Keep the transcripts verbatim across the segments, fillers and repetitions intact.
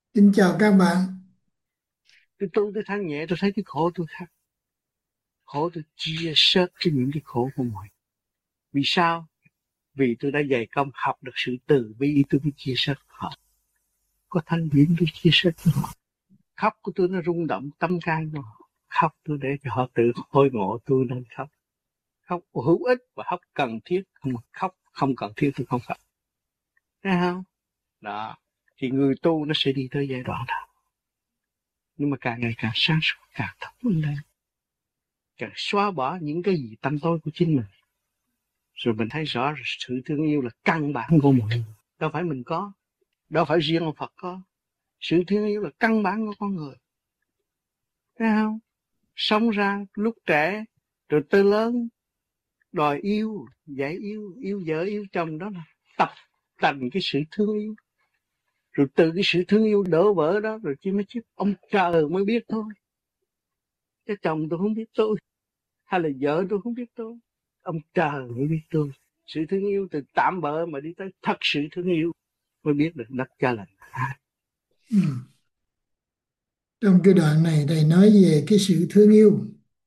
Xin chào các bạn. Tôi tu tôi thanh nhẹ, tôi thấy cái khổ tôi khác. Khổ tôi chia sớt cái những cái khổ của mọi. Vì sao? Vì tôi đã dày công học được sự từ bi, tôi mới chia sớt họ. Có thanh điển tôi chia sớt cho họ. Khóc của tôi nó rung động tâm can của họ. Khóc tôi để cho họ tự hôi ngộ tôi nên khóc. Khóc hữu ích và khóc cần thiết. Không khóc không cần thiết tôi không khóc. Thấy không? Đó. Thì người tu nó sẽ đi tới giai đoạn đó. Nhưng mà càng ngày càng sáng suốt, càng thông minh lên. Càng xóa bỏ những cái gì tâm tối của chính mình. Rồi mình thấy rõ sự thương yêu là căn bản của mọi người. Đâu phải mình có, đâu phải riêng ông Phật có. Sự thương yêu là căn bản của con người. Thấy không? Sống ra lúc trẻ, rồi tới lớn, đòi yêu, dạy yêu, yêu vợ, yêu chồng, đó là tập thành cái sự thương yêu. Rồi từ cái sự thương yêu đổ vỡ đó, rồi chỉ mới chết. Ông trời mới biết thôi. Chứ chồng tôi không biết tôi, hay là vợ tôi không biết tôi. Ông trời mới biết tôi. Sự thương yêu từ tạm bợ mà đi tới thật sự thương yêu mới biết được đất cha lành. Ừ. Trong cái đoạn này thầy nói về cái sự thương yêu.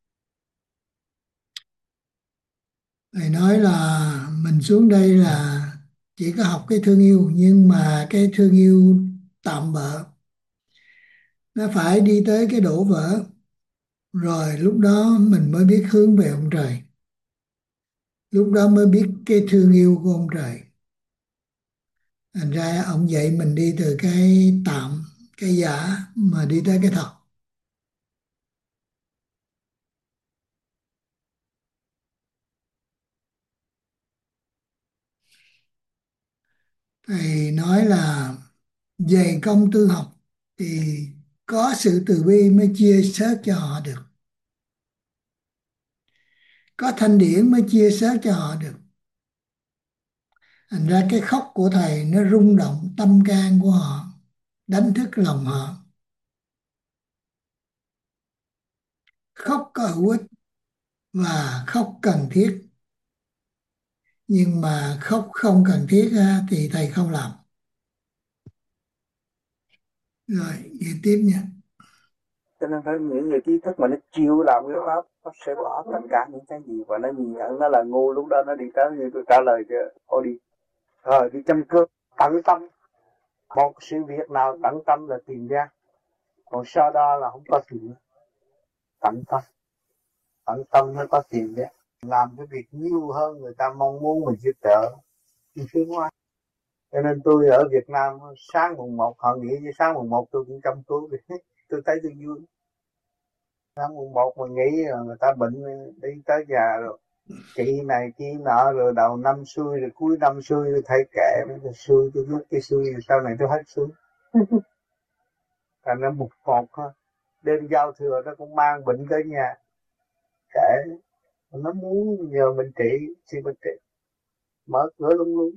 Thầy nói là mình xuống đây là chỉ có học cái thương yêu, nhưng mà cái thương yêu tạm bợ nó phải đi tới cái đổ vỡ, rồi lúc đó mình mới biết hướng về ông trời, lúc đó mới biết cái thương yêu của ông trời. Thành ra ông dạy mình đi từ cái tạm, cái giả mà đi tới cái thật. Thầy nói là dày công tư học thì có sự từ bi mới chia sớt cho họ được, có thanh điển mới chia sớt cho họ được. Thành ra cái khóc của thầy nó rung động tâm can của họ, đánh thức lòng họ. Khóc có hữu ích và khóc cần thiết, nhưng mà khóc không cần thiết á, thì thầy không làm. Rồi nghe tiếp nha. Cho nên phải những người trí thức mà nó chịu làm cái pháp, nó sẽ bỏ tất cả những cái gì và nó nhìn nhận nó là ngu. Lúc đó nó đi tới như tôi trả lời cho ô đi, rồi đi chăm cướp tận tâm. Một sự việc nào tận tâm là tìm ra, còn sau đó là không có tìm. Tận tâm, tận tâm mới có tìm ra. Làm cái việc nhiều hơn người ta mong muốn mình giúp đỡ đi phía ngoài. Cho nên tôi ở Việt Nam sáng mùng một họ nghĩ với sáng mùng một tôi cũng chăm cứu. Tôi thấy tôi vui. Sáng mùng một mà nghĩ rồi người ta bệnh đi tới nhà rồi chị này chị nọ, rồi đầu năm xuôi rồi cuối năm xuôi rồi thấy kệ mấy cái xuôi, tôi biết cái xuôi rồi sau này tôi hết xuôi. Thành ra mùng một thôi, đêm giao thừa nó cũng mang bệnh tới nhà, kệ, nó muốn nhờ mình trị thì mình trị, mở cửa luôn luôn.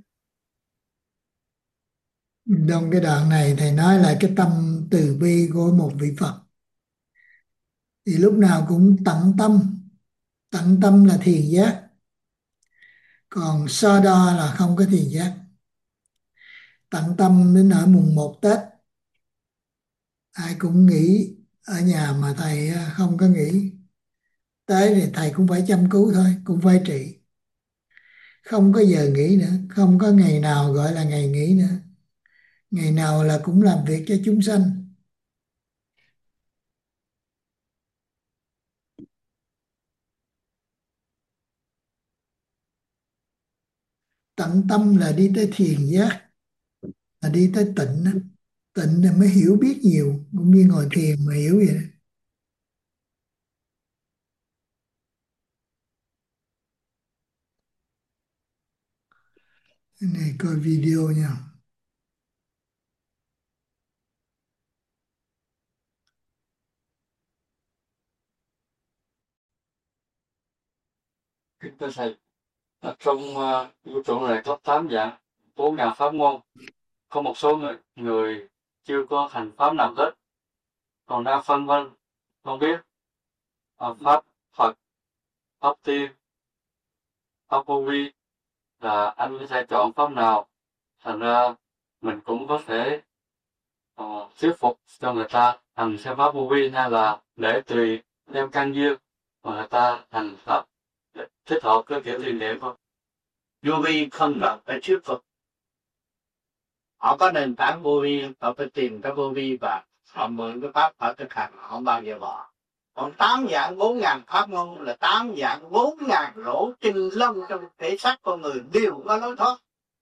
Trong cái đoạn này thầy nói là cái tâm từ bi của một vị Phật thì lúc nào cũng tận tâm. Tận tâm là thiền giác, còn so đo là không có thiền giác. Tận tâm đến ở mùng một Tết ai cũng nghỉ ở nhà, mà thầy à, không có nghỉ. Tới thì thầy cũng phải chăm cứu thôi, cũng phải trị. Không có giờ nghỉ nữa, không có ngày nào gọi là ngày nghỉ nữa. Ngày nào là cũng làm việc cho chúng sanh. Tận tâm là đi tới thiền giác, là đi tới tịnh á. Tịnh là mới hiểu biết nhiều, cũng như ngồi thiền mà hiểu vậy đó. Cái này coi video nha. Kính thưa thầy, ở trong uh, vũ trụ này có tám dạng, bốn ngàn pháp môn. Có một số người, người chưa có hành pháp nào hết, còn đang phân vân, không biết uh, pháp Phật, pháp Tiên, pháp Vô Vi là anh có thể chọn pháp nào. Thành ra mình cũng có thể ờ, thuyết phục cho người ta hành theo pháp vô vi, hay là để tùy đem căn duyên mà người ta hành pháp thích hợp cái kiểu thiền niệm thôi. Vô vi không cần phải thuyết phục, họ có nền tảng vô vi, họ phải tìm cái vô vi và họ mượn cái pháp họ thực hành, họ không bao giờ bỏ. Còn tám dạng bốn ngàn pháp môn là tám dạng bốn ngàn lỗ chân lông trong thể xác con người đều có lối thoát,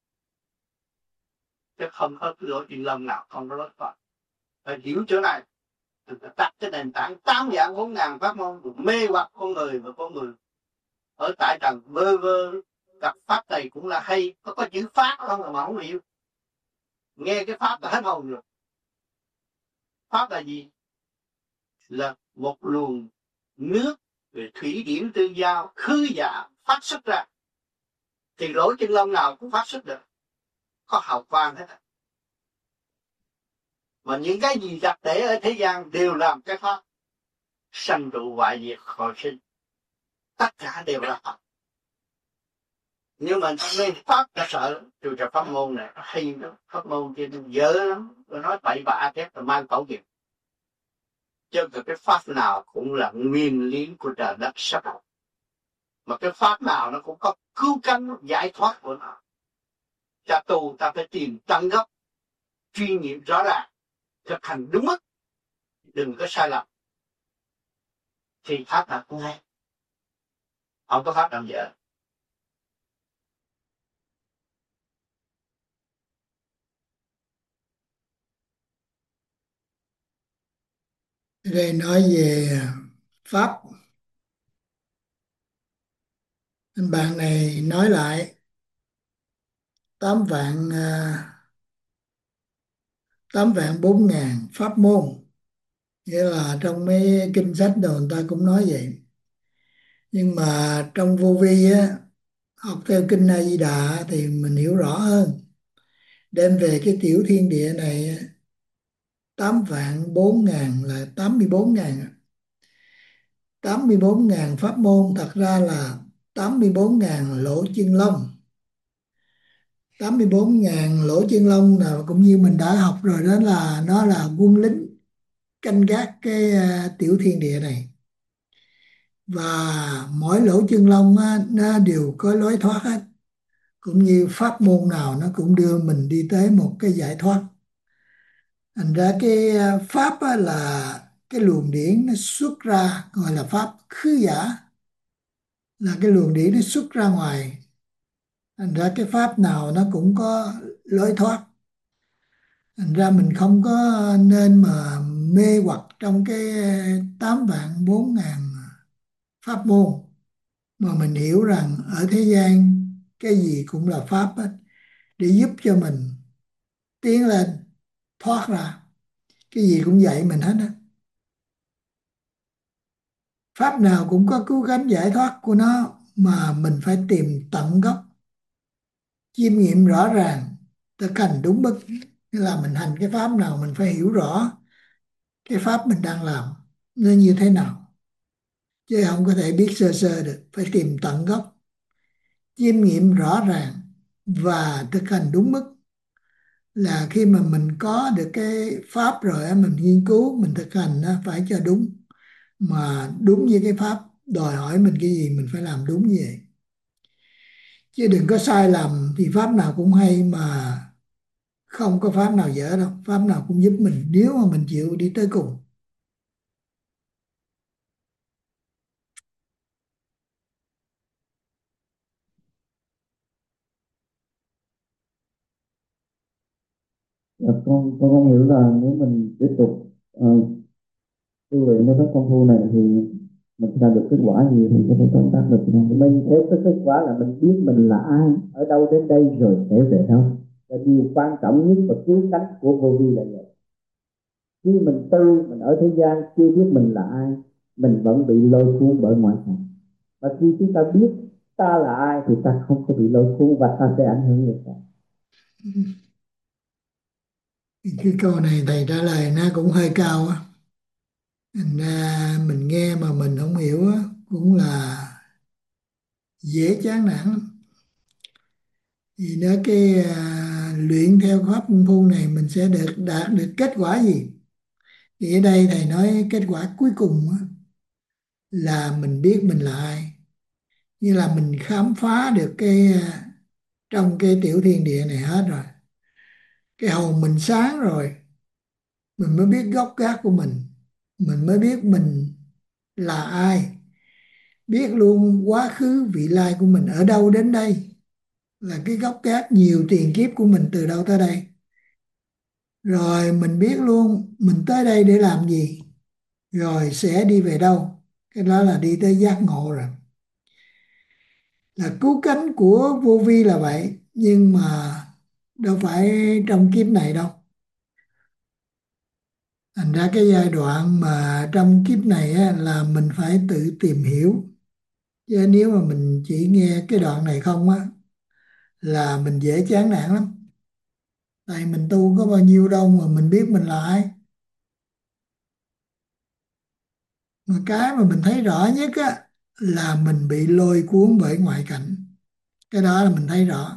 chứ không có cái lỗ chân lông nào không có lối thoát. Phải hiểu chỗ này, đặt cái nền tảng tám dạng bốn ngàn pháp môn mê hoặc con người, và con người ở tại trần bơ vơ gặp pháp này cũng là hay, có có chữ pháp không mà không hiểu, nghe cái pháp là hết hồn rồi. Pháp là gì? Là một luồng nước về thủy điển tương giao khứ dạ phát xuất ra, thì lỗ chân lông nào cũng phát xuất được, có hào quang hết. Mà những cái gì đặt để ở thế gian đều làm cái pháp, sanh trụ hoại diệt hồi sinh, tất cả đều là pháp. Nhưng mà nên pháp đã sợ, trừ cho pháp môn này hay lắm, pháp môn kia dở lắm, tôi nói bậy bạ thép là mang cẩu nghiệp. Chứ cái pháp nào cũng là nguyên lý của trời đất sắp đặt, mà cái pháp nào nó cũng có cứu cánh giải thoát của nó. Cha tu ta phải tìm tăng gốc, truy nghiệm rõ ràng, thực hành đúng mức, đừng có sai lầm, thì pháp nào cũng hay, không có pháp nào dở. Đây nói về pháp, anh bạn này nói lại tám vạn à, tám vạn bốn ngàn pháp môn, nghĩa là trong mấy kinh sách đồ người ta cũng nói vậy. Nhưng mà trong vô vi á, học theo kinh A Di Đà thì mình hiểu rõ hơn. Đem về cái tiểu thiên địa này, tám vạn bốn ngàn là tám mươi bốn ngàn, tám mươi bốn ngàn pháp môn thật ra là tám mươi bốn ngàn lỗ chân lông. tám mươi bốn ngàn lỗ chân lông là cũng như mình đã học rồi, đó là nó là quân lính canh gác cái à, tiểu thiên địa này. Và mỗi lỗ chân lông á, nó đều có lối thoát hết, cũng như pháp môn nào nó cũng đưa mình đi tới một cái giải thoát. Thành ra cái à, pháp á, là cái luồng điển nó xuất ra, gọi là pháp khứ giả, là cái luồng điển nó xuất ra ngoài. Thành ra cái pháp nào nó cũng có lối thoát. Thành ra mình không có nên mà mê hoặc trong cái tám vạn bốn ngàn pháp môn, mà mình hiểu rằng ở thế gian cái gì cũng là pháp hết, để giúp cho mình tiến lên, thoát ra. Cái gì cũng dạy mình hết á. Pháp nào cũng có cứu cánh giải thoát của nó, mà mình phải tìm tận gốc, chiêm nghiệm rõ ràng, thực hành đúng mức. Nghĩa là mình hành cái pháp nào mình phải hiểu rõ cái pháp mình đang làm nó như thế nào, chứ không có thể biết sơ sơ được. Phải tìm tận gốc, chiêm nghiệm rõ ràng và thực hành đúng mức. Là khi mà mình có được cái pháp rồi á, mình nghiên cứu, mình thực hành á, phải cho đúng, mà đúng như cái pháp đòi hỏi mình cái gì mình phải làm đúng như vậy, chứ đừng có sai lầm. Thì pháp nào cũng hay, mà không có pháp nào dở đâu, pháp nào cũng giúp mình nếu mà mình chịu đi tới cùng. Dạ, con con không hiểu là nếu mình tiếp tục uh, tu luyện theo các công phu này thì mình sẽ đạt được kết quả gì, thì có thể tóm tắt được không? Mình sẽ có kết quả là mình biết mình là ai, ở đâu đến đây rồi sẽ về đâu. Và điều quan trọng nhất và cứu cánh của vô vi là vậy. Khi mình tu, mình ở thế gian chưa biết mình là ai, mình vẫn bị lôi cuốn bởi ngoại cảnh. Và khi chúng ta biết ta là ai thì ta không có bị lôi cuốn, và ta sẽ ảnh hưởng người khác. Cái câu này thầy trả lời nó cũng hơi cao á, thành ra mình nghe mà mình không hiểu á, cũng là dễ chán nản lắm. Vì nó cái à, luyện theo pháp công phu này mình sẽ được đạt được kết quả gì? Thì ở đây thầy nói kết quả cuối cùng á, là mình biết mình là ai, như là mình khám phá được cái à, trong cái tiểu thiên địa này hết rồi, cái hồn mình sáng rồi, mình mới biết gốc gác của mình mình mới biết mình là ai, biết luôn quá khứ vị lai của mình ở đâu đến đây, là cái gốc gác nhiều tiền kiếp của mình từ đâu tới đây. Rồi mình biết luôn mình tới đây để làm gì, rồi sẽ đi về đâu. Cái đó là đi tới giác ngộ rồi. Là cứu cánh của vô vi là vậy, nhưng mà đâu phải trong kiếp này đâu. Thành ra cái giai đoạn mà trong kiếp này á, là mình phải tự tìm hiểu. Chứ nếu mà mình chỉ nghe cái đoạn này không á, là mình dễ chán nản lắm. Tại mình tu có bao nhiêu đâu mà mình biết mình là ai. Mà cái mà mình thấy rõ nhất á, là mình bị lôi cuốn bởi ngoại cảnh. Cái đó là mình thấy rõ.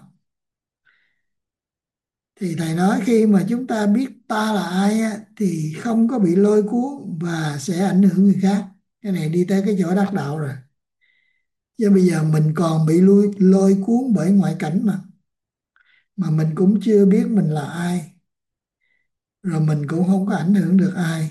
Thì thầy nói khi mà chúng ta biết ta là ai á, thì không có bị lôi cuốn và sẽ ảnh hưởng người khác. Cái này đi tới cái chỗ đắc đạo rồi. Chứ bây giờ mình còn bị lôi, lôi cuốn bởi ngoại cảnh mà. Mà mình cũng chưa biết mình là ai. Rồi mình cũng không có ảnh hưởng được ai.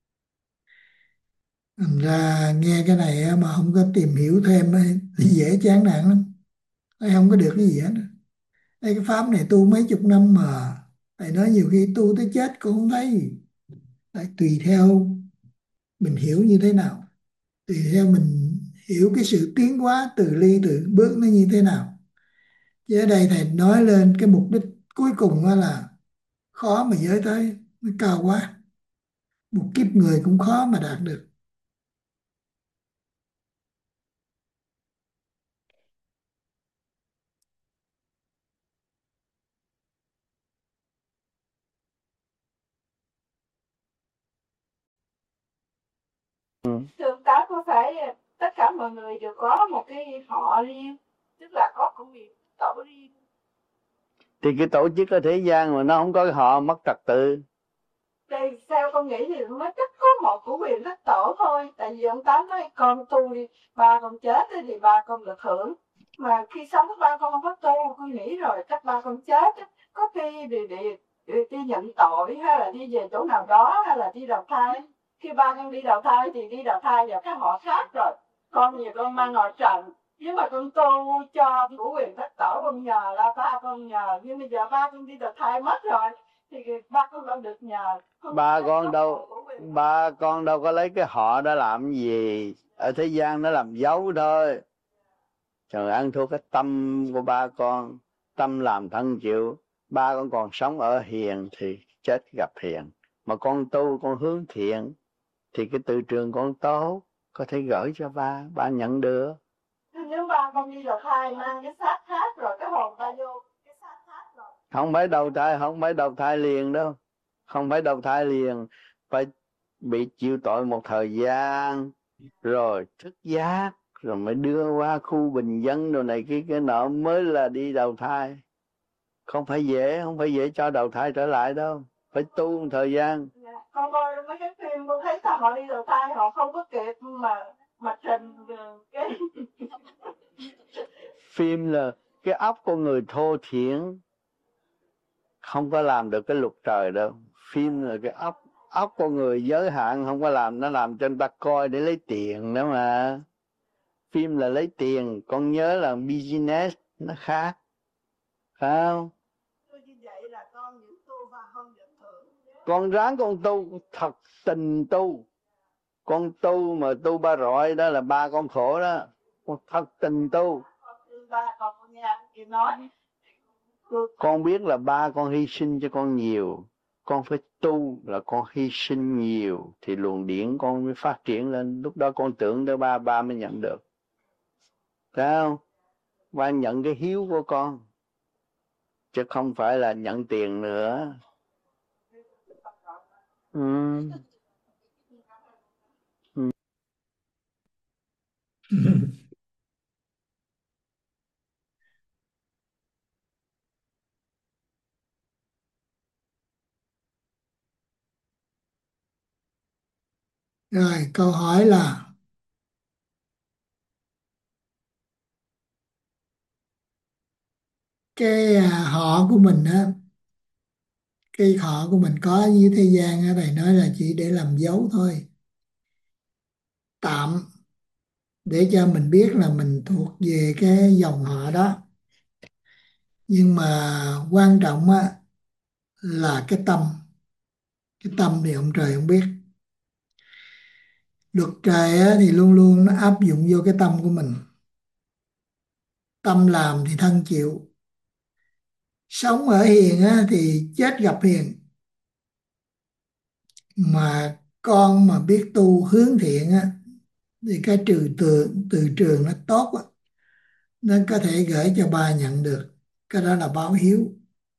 Thành ra nghe cái này á, mà không có tìm hiểu thêm á, thì dễ chán nản lắm. Thấy không có được cái gì hết. Đây cái pháp này tu mấy chục năm mà. Thầy nói nhiều khi tu tới chết cũng không thấy gì. Tại tùy theo mình hiểu như thế nào, tùy theo mình hiểu cái sự tiến hóa từ ly từ bước nó như thế nào. Chứ ở đây thầy nói lên cái mục đích cuối cùng đó là khó mà giới tới, nó cao quá, một kiếp người cũng khó mà đạt được. Thưa ông Tám, có phải tất cả mọi người đều có một cái họ riêng, tức là có công việc tổ riêng? Thì cái tổ chức ở thế gian mà nó không có họ mất trật tự. Đây, theo con nghĩ thì nó chắc có một của quyền thất tổ thôi. Tại vì ông Tám nói con tu đi, ba con chết thì ba con được hưởng. Mà khi sống với ba con không có tu, con nghĩ rồi chắc ba con chết, có khi đi, đi, đi, đi nhận tội, hay là đi về chỗ nào đó, hay là đi đầu thai. Khi ba con đi đầu thai thì đi đầu thai vào cái họ khác rồi. Con nhiều con mang họ trần. Nhưng mà con tu cho của quyền thất tổ, con nhờ là ba con nhờ. Nhưng bây giờ ba con đi đầu thai mất rồi, thì ba con đâu được nhờ. Ba con đâu ba con đâu có lấy cái họ đó làm gì, ở thế gian nó làm dấu thôi. Trời, ăn thua cái tâm của ba con, tâm làm thân chịu. Ba con còn sống ở hiền thì chết gặp hiền, mà con tu con hướng thiện thì cái từ trường con tốt, có thể gửi cho ba, ba nhận được. Nếu ba con đi đầu thai mang cái xác khác rồi, cái hồn ta vô cái xác khác rồi. Không phải đầu thai, không phải đầu thai liền đâu. Không phải đầu thai liền, phải bị chịu tội một thời gian, rồi thức giác, rồi mới đưa qua khu bình dân đồ này kia cái nọ mới là đi đầu thai. Không phải dễ, không phải dễ cho đầu thai trở lại đâu. Phải tu một thời gian. Dạ. Con coi mấy cái phim con thấy sao họ đi đầu thai họ không có kịp mà mà trình cái Phim là cái óc của người thô thiển không có làm được cái luật trời đâu. Phim là cái óc óc của người giới hạn không có làm, nó làm cho người ta coi để lấy tiền đó mà. Phim là lấy tiền, con nhớ là business nó khác, phải không? như vậy là con những tu và không được thưởng. Con ráng con tu thật tình tu, con tu mà tu ba rọi đó là ba con khổ đó. Con thật tình tu. Ba con nghe chị nói. Con biết là ba con hy sinh cho con nhiều, con phải tu là con hy sinh nhiều thì luồng điển con mới phát triển lên. Lúc đó con tưởng tới ba, ba mới nhận được, phải không? Ba nhận cái hiếu của con chứ không phải là nhận tiền nữa. Ừ. Ừ. Rồi câu hỏi là cái à, họ của mình á, cái họ của mình có với thế gian á, thầy nói là chỉ để làm dấu thôi, tạm, để cho mình biết là mình thuộc về cái dòng họ đó. Nhưng mà quan trọng á là cái tâm. Cái tâm thì ông trời không biết. Luật trời á, thì luôn luôn nó áp dụng vô cái tâm của mình. Tâm làm thì thân chịu. Sống ở hiền á, thì chết gặp hiền. Mà con mà biết tu hướng thiện á, thì cái trừ từ từ trường nó tốt á, nó có thể gửi cho ba nhận được. Cái đó là báo hiếu.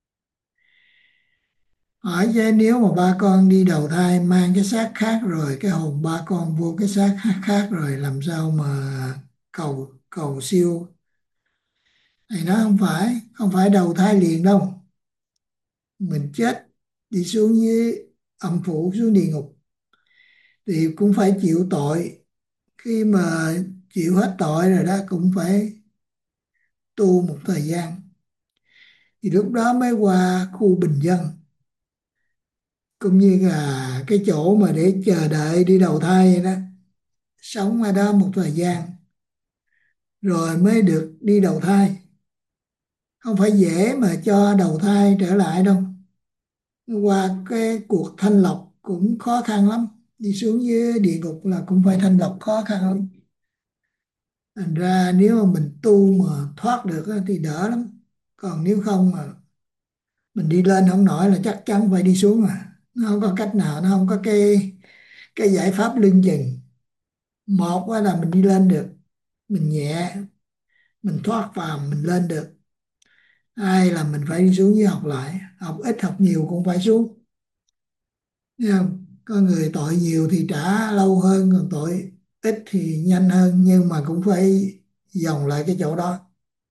Hỏi chứ nếu mà ba con đi đầu thai mang cái xác khác rồi, cái hồn ba con vô cái xác khác, khác rồi, làm sao mà cầu cầu siêu? Thầy nói không phải, không phải đầu thai liền đâu. Mình chết đi xuống dưới âm phủ, xuống địa ngục thì cũng phải chịu tội. Khi mà chịu hết tội rồi đó cũng phải tu một thời gian, thì lúc đó mới qua khu bình dân, cũng như là cái chỗ mà để chờ đợi đi đầu thai vậy đó. Sống ở đó một thời gian rồi mới được đi đầu thai. Không phải dễ mà cho đầu thai trở lại đâu. Qua cái cuộc thanh lọc cũng khó khăn lắm. Đi xuống dưới địa ngục là cũng phải thanh lọc khó khăn lắm. Thành ra nếu mà mình tu mà thoát được á thì đỡ lắm. Còn nếu không mà mình đi lên không nổi là chắc chắn phải đi xuống mà. Nó không có cách nào, nó không có cái cái giải pháp lương chừng. Một á là mình đi lên được, mình nhẹ, mình thoát phàm mình lên được. Hai là mình phải đi xuống dưới học lại, học ít học nhiều cũng phải xuống. Thấy không? Có người tội nhiều thì trả lâu hơn, còn tội ít thì nhanh hơn, nhưng mà cũng phải vòng lại cái chỗ đó.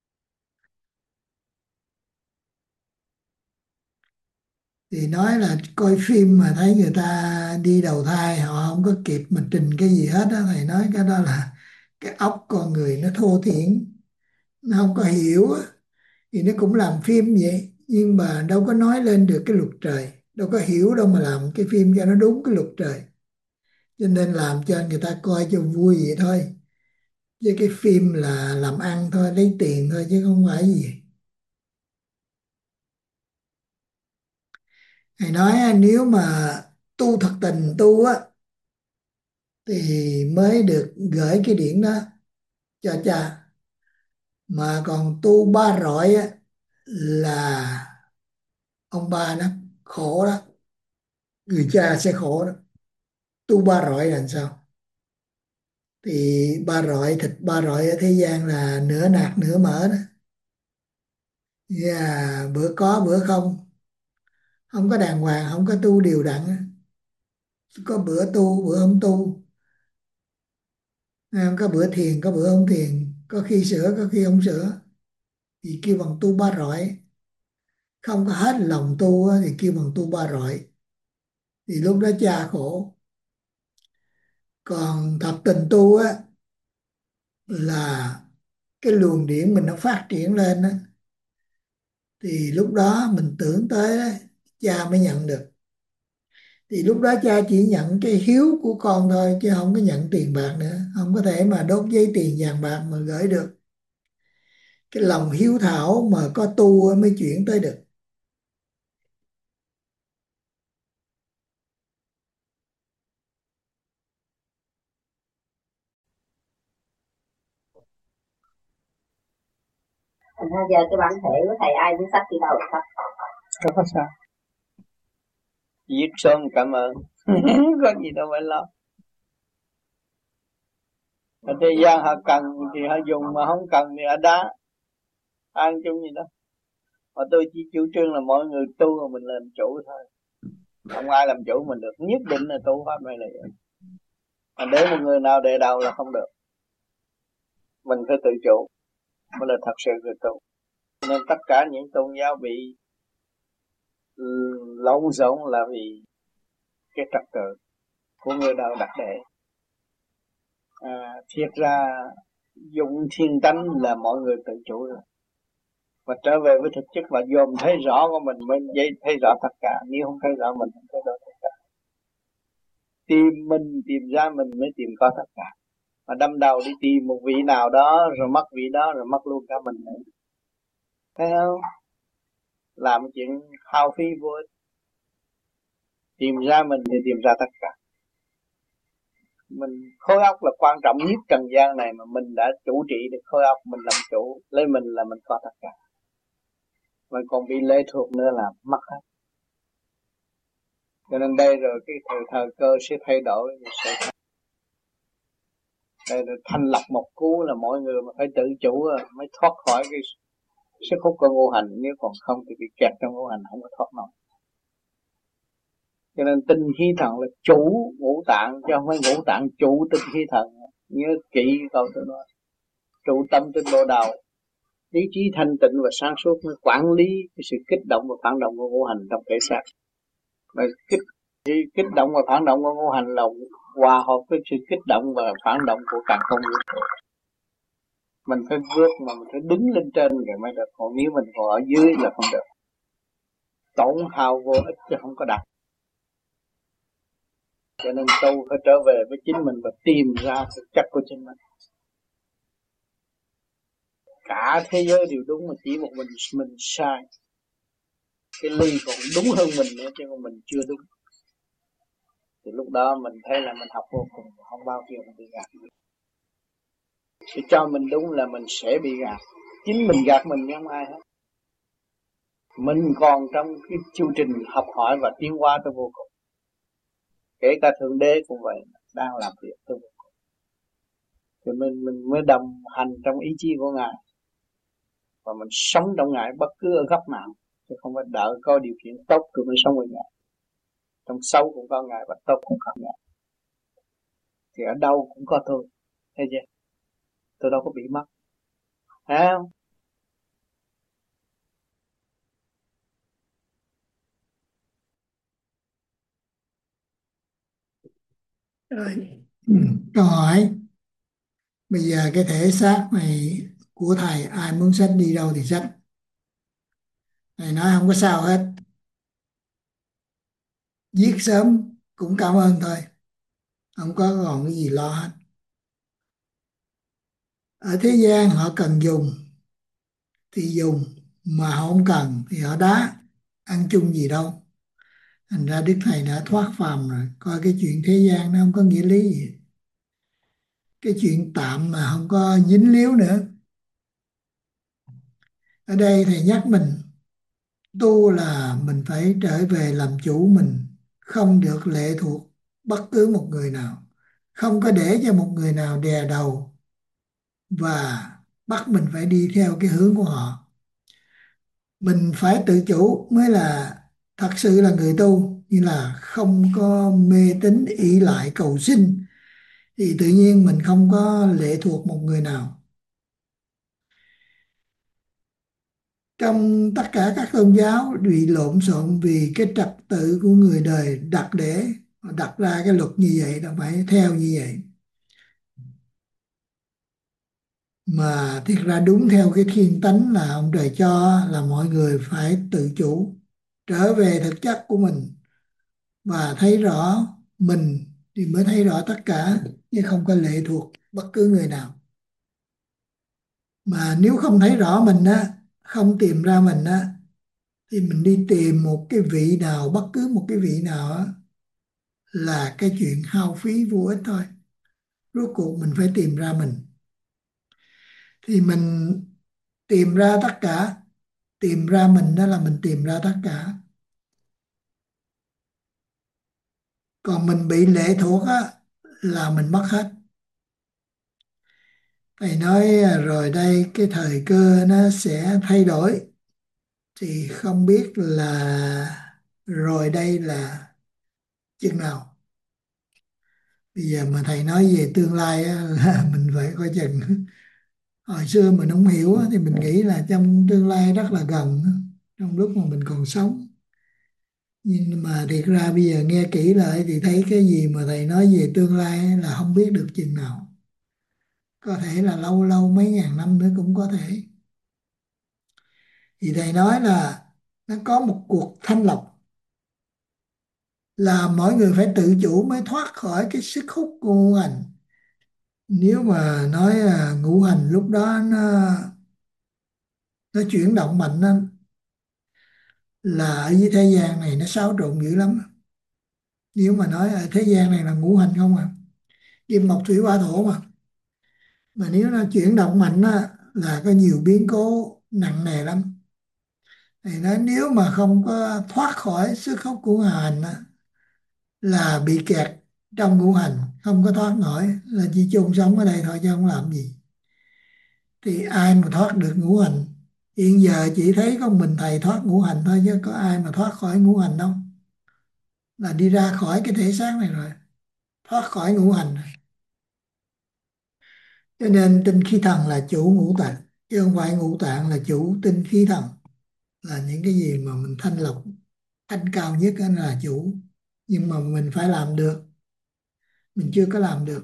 Thì nói là coi phim mà thấy người ta đi đầu thai họ không có kịp mà trình cái gì hết á, thầy nói cái đó là cái óc con người nó thô thiển, nó không có hiểu á. Thì nó cũng làm phim vậy nhưng mà đâu có nói lên được cái luật trời, đâu có hiểu đâu mà làm cái phim cho nó đúng cái luật trời, cho nên làm cho người ta coi cho vui vậy thôi. Với cái phim là làm ăn thôi, lấy tiền thôi chứ không phải gì. Thầy nói á, nếu mà tu thật tình tu á thì mới được gửi cái điển đó cho cha. Mà còn tu ba rọi á là ông ba nó khổ đó, người cha sẽ khổ đó. Tu ba rọi là làm sao? Thì ba rọi, thịt ba rọi ở thế gian là nửa nạc nửa mỡ đó. Yeah, bữa có bữa không, không có đàng hoàng, không có tu đều đặn á. Có bữa tu bữa không tu. À, có bữa thiền có bữa không thiền, có khi sửa có khi không sửa, thì kêu bằng tu ba rọi. Không có hết lòng tu á, thì kêu bằng tu ba rọi, thì lúc đó cha khổ. Còn thập tình tu á là cái luồng điển mình nó phát triển lên á, thì lúc đó mình tưởng tới á, cha mới nhận được. Thì lúc đó cha chỉ nhận cái hiếu của con thôi chứ không có nhận tiền bạc nữa, không có thể mà đốt giấy tiền vàng bạc mà gửi được. Cái lòng hiếu thảo mà có tu mới chuyển tới được. Thành ra giờ cái bản thể của thầy ai cũng sắp đi đầu sắp. Đâu có sao. Viết sớm cảm ơn. Có gì đâu phải lo. Ở thế gian họ cần thì họ dùng, mà không cần thì họ đá. Ăn chung gì đó. Mà tôi chỉ chủ trương là mọi người tu mà mình làm chủ thôi. Không ai làm chủ mình được. Nhất định là tu pháp này là vậy. Mà để một người nào đề đầu là không được. Mình phải tự chủ mới là thật sự người tu. Nên tất cả những tôn giáo bị lộn xộn là vì cái trật tự của người đạo đặt để. À, thiệt ra dụng thiên tánh là mọi người tự chủ rồi, và trở về với thực chất và dòm thấy rõ của mình mới dễ thấy rõ tất cả. Nếu không thấy rõ mình không thấy rõ tất cả. Tìm mình tìm ra mình mới tìm có tất cả. Mà đâm đầu đi tìm một vị nào đó rồi mất vị đó rồi mất luôn cả mình nữa. Thấy không? Làm chuyện hao phí vô ích. Tìm ra mình thì tìm ra tất cả. Mình khối óc là quan trọng nhất trần gian này, mà mình đã chủ trị được khối óc, mình làm chủ lấy mình là mình có tất cả. Mình còn bị lệ thuộc nữa là mất hết. Cho nên đây rồi cái thời, thời cơ sẽ thay đổi, sẽ thay. Đây là thành lập một cú là mọi người mà phải tự chủ mới thoát khỏi cái sức hút của ngũ hành, nếu còn không thì bị kẹt trong ngũ hành không có thoát nổi. Cho nên tinh khí thần là chủ ngũ tạng, chứ không phải ngũ tạng chủ tinh khí thần. Nhớ kỹ câu tôi nói, trụ tâm trên bộ đầu, lý trí thanh tịnh và sáng suốt mới quản lý cái sự kích động và phản động của ngũ hành trong thể xác. Và kích thì kích động và phản động của ngũ hành là hòa hợp với sự kích động và phản động của càng không vũ trụ. Mình phải vượt mà mình phải đứng lên trên rồi mới được, còn nếu mình còn ở dưới là không được, tổn hao vô ích chứ không có đạt. Cho nên tôi phải trở về với chính mình và tìm ra thực chất của chính mình. Cả thế giới đều đúng mà chỉ một mình mình sai. Cái ly còn đúng hơn mình nữa chứ còn mình chưa đúng. Thì lúc đó mình thấy là mình học vô cùng, không bao giờ mình bị gạt. Thì cho mình đúng là mình sẽ bị gạt. Chính mình gạt mình chứ không ai hết. Mình còn trong cái chương trình học hỏi và tiến hóa tới vô cùng. Kể cả Thượng Đế cũng vậy, đang làm việc tới vô cùng. Thì mình, mình mới đồng hành trong ý chí của Ngài. Và mình sống trong Ngài bất cứ ở góc nào. Chứ không phải đợi có điều kiện tốt thì mới sống với Ngài. Trong xấu cũng có Ngài và tốt cũng có Ngài. Thì ở đâu cũng có tôi. Thấy chưa? Tôi đâu có bị mất. Thấy không? Rồi. Ừ. Câu hỏi, bây giờ cái thể xác này của thầy ai muốn xách đi đâu thì xách. Thầy nói không có sao hết. Giết sớm cũng cảm ơn thôi. Không có còn cái gì lo hết. Ở thế gian họ cần dùng thì dùng, mà họ không cần thì họ đá. Ăn chung gì đâu. Thành ra Đức Thầy đã thoát phàm rồi. Coi cái chuyện thế gian nó không có nghĩa lý gì. Cái chuyện tạm mà không có dính líu nữa. Ở đây Thầy nhắc mình, tu là mình phải trở về làm chủ mình, không được lệ thuộc bất cứ một người nào, không có để cho một người nào đè đầu và bắt mình phải đi theo cái hướng của họ. Mình phải tự chủ mới là thật sự là người tu, như là không có mê tín ỷ lại cầu xin, thì tự nhiên mình không có lệ thuộc một người nào. Trong tất cả các tôn giáo bị lộn xộn vì cái trật tự của người đời đặt để đặt ra cái luật như vậy, đâu phải theo như vậy. Mà thiệt ra đúng theo cái thiên tánh là ông trời cho là mọi người phải tự chủ, trở về thực chất của mình và thấy rõ mình thì mới thấy rõ tất cả, chứ không có lệ thuộc bất cứ người nào. Mà nếu không thấy rõ mình á, không tìm ra mình á, thì mình đi tìm một cái vị nào, bất cứ một cái vị nào á, là cái chuyện hao phí vô ích thôi. Rốt cuộc mình phải tìm ra mình. Thì mình tìm ra tất cả, tìm ra mình đó là mình tìm ra tất cả. Còn mình bị lệ thuộc á, là mình mất hết. Thầy nói rồi đây cái thời cơ nó sẽ thay đổi. Thì không biết là rồi đây là chừng nào. Bây giờ mà thầy nói về tương lai á, là mình phải coi chừng. Hồi xưa mình không hiểu á, thì mình nghĩ là trong tương lai rất là gần, trong lúc mà mình còn sống. Nhưng mà thiệt ra bây giờ nghe kỹ lại thì thấy cái gì mà thầy nói về tương lai là không biết được chừng nào. có thể là lâu lâu mấy ngàn năm nữa cũng có thể. Thì thầy nói là nó có một cuộc thanh lọc, là mỗi người phải tự chủ mới thoát khỏi cái sức hút của ngũ hành. Nếu mà nói là ngũ hành lúc đó nó nó chuyển động mạnh á, là ở dưới thế gian này nó xáo trộn dữ lắm. Nếu mà nói ở thế gian này là ngũ hành không à, kim mộc thủy hỏa thổ mà mà nếu nó chuyển động mạnh á, là có nhiều biến cố nặng nề lắm. Thì nói nếu mà không có thoát khỏi sức hút của ngũ hành á, là bị kẹt trong ngũ hành, không có thoát nổi, là chỉ chung sống ở đây thôi chứ không làm gì. Thì ai mà thoát được ngũ hành? Hiện giờ chỉ thấy có mình thầy thoát ngũ hành thôi, chứ có ai mà thoát khỏi ngũ hành đâu. Là đi ra khỏi cái thể xác này rồi, thoát khỏi ngũ hành rồi. Cho nên tinh khí thần là chủ ngũ tạng, chứ không phải ngũ tạng là chủ tinh khí thần. Là những cái gì mà mình thanh lọc, thanh cao nhất đó là chủ. Nhưng mà mình phải làm được, mình chưa có làm được.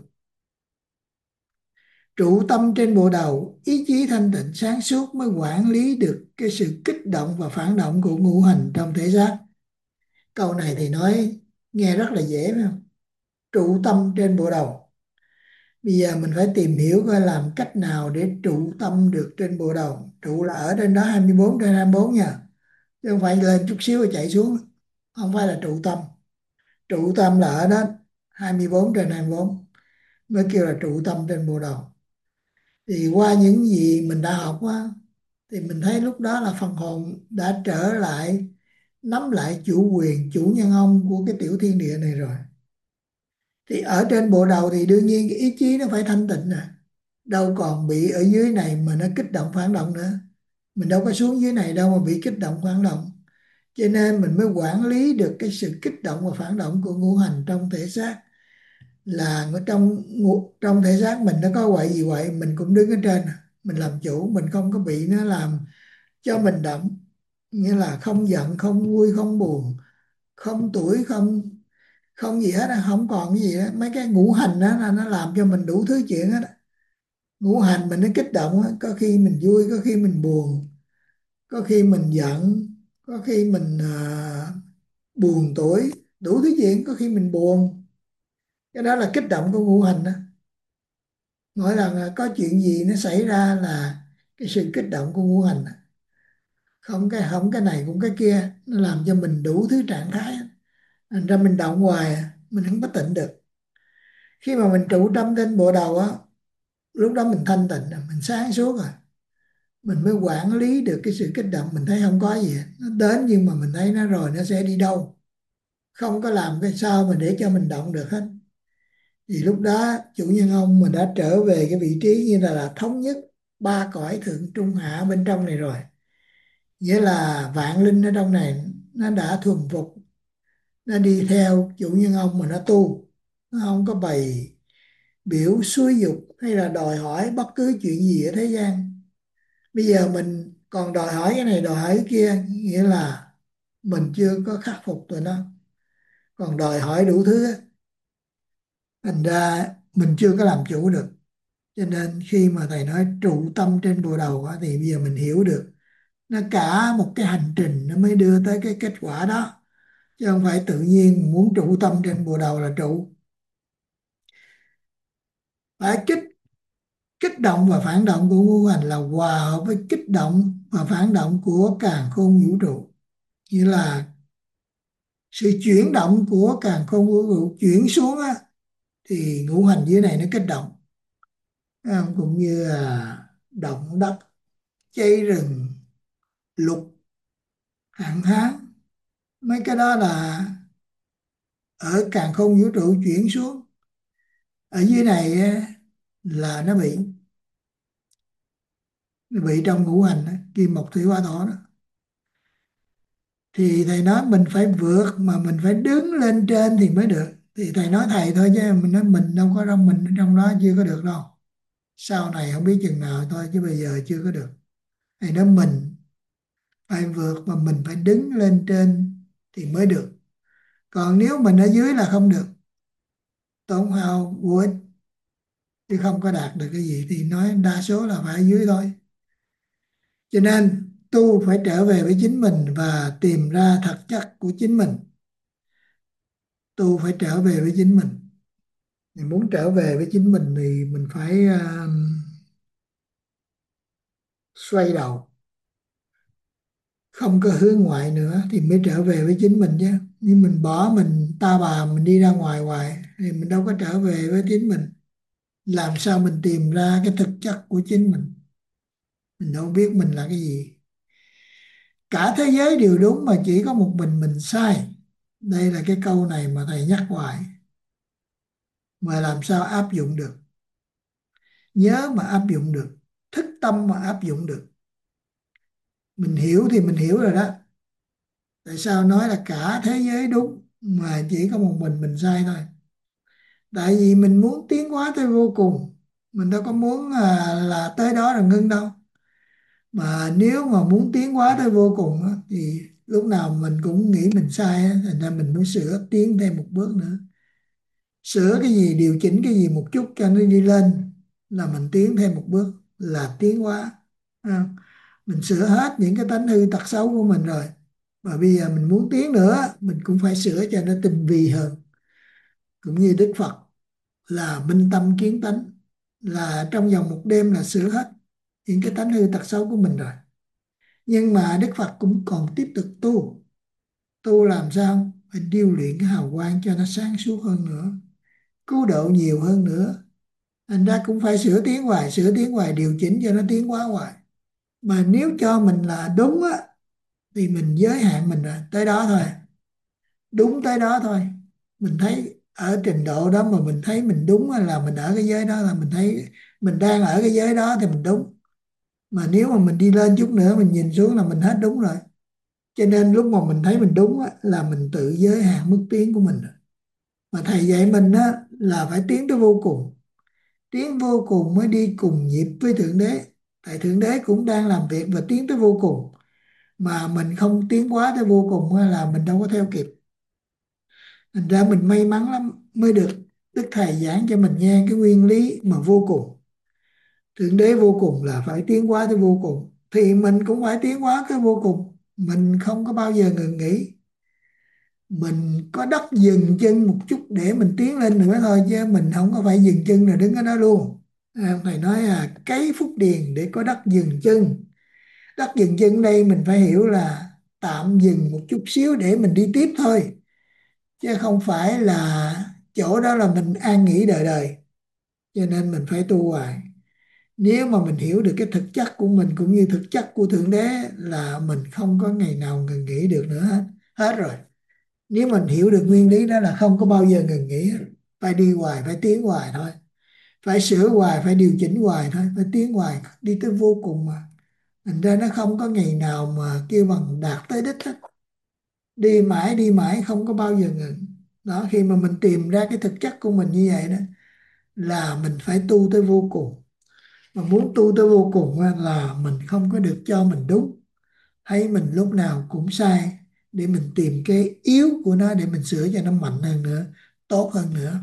Trụ tâm trên bộ đầu, ý chí thanh tịnh sáng suốt mới quản lý được cái sự kích động và phản động của ngũ hành trong thể xác. Câu này thì nói nghe rất là dễ phải không? Trụ tâm trên bộ đầu. Bây giờ mình phải tìm hiểu coi làm cách nào để trụ tâm được trên bộ đầu. Trụ là ở trên đó hai mươi bốn trên hai mươi bốn nha. Chứ không phải lên chút xíu rồi chạy xuống. Không phải là trụ tâm. Trụ tâm là ở đó hai mươi bốn trên hai mươi bốn. Mới kêu là trụ tâm trên bộ đầu. Thì qua những gì mình đã học á, thì mình thấy lúc đó là phần hồn đã trở lại, nắm lại chủ quyền, chủ nhân ông của cái tiểu thiên địa này rồi. Thì ở trên bộ đầu thì đương nhiên cái ý chí nó phải thanh tịnh rồi, đâu còn bị ở dưới này mà nó kích động phản động nữa. Mình đâu có xuống dưới này đâu mà bị kích động phản động. Cho nên mình mới quản lý được cái sự kích động và phản động của ngũ hành trong thể xác. Là ở trong trong thể xác mình nó có quậy gì quậy, mình cũng đứng ở trên, mình làm chủ, mình không có bị nó làm cho mình động. Nghĩa là không giận, không vui, không buồn, không tuổi, không không gì hết, không còn cái gì đó. Mấy cái ngũ hành đó là nó làm cho mình đủ thứ chuyện hết. Ngũ hành mình nó kích động á, có khi mình vui, có khi mình buồn, có khi mình giận, có khi mình à, buồn tuổi, đủ thứ chuyện, có khi mình buồn. Cái đó là kích động của ngũ hành đó. Mỗi lần à, có chuyện gì nó xảy ra là cái sự kích động của ngũ hành đó. Không cái không cái này cũng cái kia, nó làm cho mình đủ thứ trạng thái. Thành ra mình động hoài à, mình không có tịnh được. Khi mà mình trụ tâm trên bộ đầu á, lúc đó mình thanh tịnh rồi, mình sáng suốt rồi, mình mới quản lý được cái sự kích động. Mình thấy không có gì hết. Nó đến nhưng mà mình thấy nó rồi nó sẽ đi đâu, không có làm cái sao mà để cho mình động được hết. Thì lúc đó chủ nhân ông mình đã trở về cái vị trí như là, là thống nhất ba cõi thượng trung hạ bên trong này rồi. Nghĩa là vạn linh ở trong này nó đã thuần phục, nó đi theo chủ nhân ông mà nó tu. Nó không có bày biểu xúi dục hay là đòi hỏi bất cứ chuyện gì ở thế gian. Bây giờ mình còn đòi hỏi cái này đòi hỏi cái kia, nghĩa là mình chưa có khắc phục tụi nó, còn đòi hỏi đủ thứ á. Thành ra mình chưa có làm chủ được. Cho nên khi mà thầy nói trụ tâm trên bộ đầu á, thì bây giờ mình hiểu được nó cả một cái hành trình nó mới đưa tới cái kết quả đó, chứ không phải tự nhiên muốn trụ tâm trên bộ đầu là trụ. Phải kích kích động và phản động của ngũ hành là hòa hợp với kích động và phản động của càn khôn vũ trụ. Như là sự chuyển động của càn khôn vũ trụ chuyển xuống á, thì ngũ hành dưới này nó kích động. À, cũng như là động đất, cháy rừng, lục, hạn hán, mấy cái đó là ở càn khôn vũ trụ chuyển xuống. Ở dưới này á, là nó bị nó bị trong ngũ hành đó, kim mộc thủy hỏa thổ đó. Thì thầy nói mình phải vượt, mà mình phải đứng lên trên thì mới được. Thì thầy nói thầy thôi, chứ mình nói mình đâu có trong mình trong đó chưa có được đâu. Sau này không biết chừng nào thôi, chứ bây giờ chưa có được. Thầy nói mình phải vượt, mà mình phải đứng lên trên thì mới được. Còn nếu mình ở dưới là không được, tổn hao vô ích. chứ không có đạt được cái gì, thì nói đa số là phải ở dưới thôi. Cho nên tu phải trở về với chính mình và tìm ra thật chất của chính mình. Tu phải trở về với chính mình. Thì muốn trở về với chính mình thì mình phải uh, xoay đầu, không có hướng ngoại nữa thì mới trở về với chính mình chứ. Nhưng mình bỏ mình ta bà mình đi ra ngoài hoài thì mình đâu có trở về với chính mình. Làm sao mình tìm ra cái thực chất của chính mình? Mình đâu biết mình là cái gì. Cả thế giới đều đúng mà chỉ có một mình mình sai. Đây là cái câu này mà thầy nhắc hoài, mà làm sao áp dụng được? Nhớ mà áp dụng được, thức tâm mà áp dụng được. Mình hiểu thì mình hiểu rồi đó. Tại sao nói là cả thế giới đúng mà chỉ có một mình mình sai thôi? Tại vì mình muốn tiến hóa tới vô cùng, mình đâu có muốn à, là tới đó rồi ngưng đâu. Mà nếu mà muốn tiến hóa tới vô cùng á, thì lúc nào mình cũng nghĩ mình sai á, thành ra mình muốn sửa, tiến thêm một bước nữa. Sửa cái gì, điều chỉnh cái gì một chút cho nó đi lên là mình tiến thêm một bước, là tiến hóa. À, mình sửa hết những cái tánh hư tật xấu của mình rồi, và bây giờ mình muốn tiến nữa, mình cũng phải sửa cho nó tinh vi hơn. Cũng như Đức Phật là minh tâm kiến tánh, là trong vòng một đêm là sửa hết những cái tánh hư tật xấu của mình rồi. Nhưng mà Đức Phật cũng còn tiếp tục tu. Tu làm sao? Phải điêu luyện cái hào quang cho nó sáng suốt hơn nữa, cứu độ nhiều hơn nữa. Thành ra cũng phải sửa tiến hoài, sửa tiến hoài, điều chỉnh cho nó tiến hóa hoài. Mà nếu cho mình là đúng á, thì mình giới hạn mình rồi, tới đó thôi. Đúng tới đó thôi. Mình thấy ở trình độ đó mà mình thấy mình đúng là mình ở cái giới đó, là mình thấy mình đang ở cái giới đó thì mình đúng. Mà nếu mà mình đi lên chút nữa, mình nhìn xuống là mình hết đúng rồi. Cho nên lúc mà mình thấy mình đúng á, là mình tự giới hạn mức tiến của mình rồi. Mà thầy dạy mình á, là phải tiến tới vô cùng. Tiến vô cùng mới đi cùng nhịp với Thượng Đế. Tại Thượng Đế cũng đang làm việc và tiến tới vô cùng. Mà mình không tiến quá tới vô cùng á, là mình đâu có theo kịp. Thành ra mình may mắn lắm mới được Đức Thầy giảng cho mình nghe cái nguyên lý mà vô cùng. Thượng Đế vô cùng là phải tiến hóa tới vô cùng, thì mình cũng phải tiến hóa cái vô cùng. Mình không có bao giờ ngừng nghỉ. Mình có đất dừng chân một chút để mình tiến lên nữa thôi, chứ mình không có phải dừng chân rồi đứng ở đó luôn. À, thầy nói là cấy phúc điền để có đất dừng chân. Đất dừng chân đây mình phải hiểu là tạm dừng một chút xíu để mình đi tiếp thôi, chứ không phải là chỗ đó là mình an nghỉ đời đời. Cho nên mình phải tu hoài. Nếu mà mình hiểu được cái thực chất của mình cũng như thực chất của Thượng Đế, là mình không có ngày nào ngừng nghỉ được nữa hết. Hết rồi. Nếu mình hiểu được nguyên lý đó là không có bao giờ ngừng nghỉ hết. Phải đi hoài, phải tiến hoài thôi. Phải sửa hoài, phải điều chỉnh hoài thôi. Phải tiến hoài, đi tới vô cùng mà. Thành ra nó không có ngày nào mà kêu bằng đạt tới đích hết. Đi mãi, đi mãi không có bao giờ ngừng. Đó, khi mà mình tìm ra cái thực chất của mình như vậy đó, là mình phải tu tới vô cùng. Mà muốn tu tới vô cùng là mình không có được cho mình đúng, thấy mình lúc nào cũng sai, để mình tìm cái yếu của nó để mình sửa cho nó mạnh hơn nữa, tốt hơn nữa.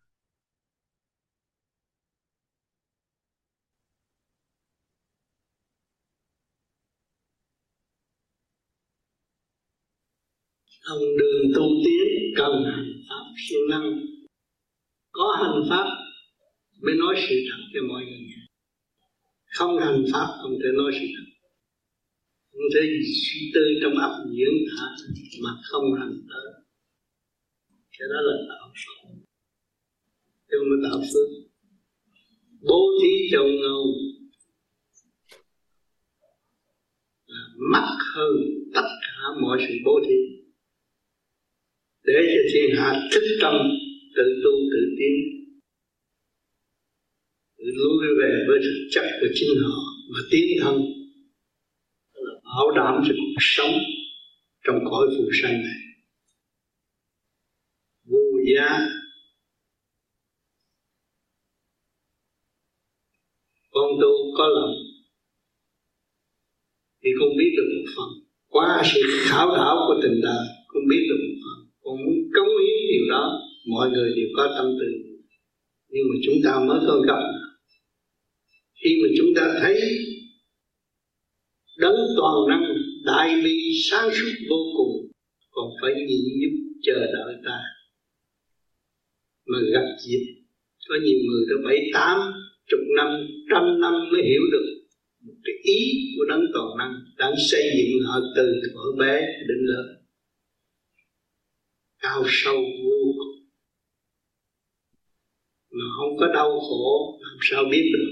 Ông đường tu tiến cần hành pháp siêng năng, có hành pháp mới nói sự thật cho mọi người. Không hành pháp không thể nói sự thật, không thể suy tư trong ấp diễn thả mà không hành tới. Cái đó là tạo phước, chứ không phải tạo phước. Bố thí chầu ngầu là mắc hơn tất cả mọi sự bố thí, để cho thiên hạ thức tâm tự tu tự tiến, tự lui về với thực chất của chính họ mà tiến thân, là bảo đảm cho cuộc sống trong cõi phù sanh này. Vô giá con tu có lòng thì không biết được một phần, qua sự khảo thảo của tình đời không biết được một phần. Còn muốn cống hiến điều đó, mọi người đều có tâm tư, Nhưng mà chúng ta mới có gặp. Khi mà chúng ta thấy đấng toàn năng đại bi sáng suốt vô cùng còn phải nhịn nhục chờ đợi ta, mà gặp dịp có nhiều người tới bảy tám chục năm, trăm năm mới hiểu được một cái ý của đấng toàn năng đang xây dựng họ từ thuở bé đến lớn, cao sâu vô cùng, mà không có đau khổ làm sao biết được.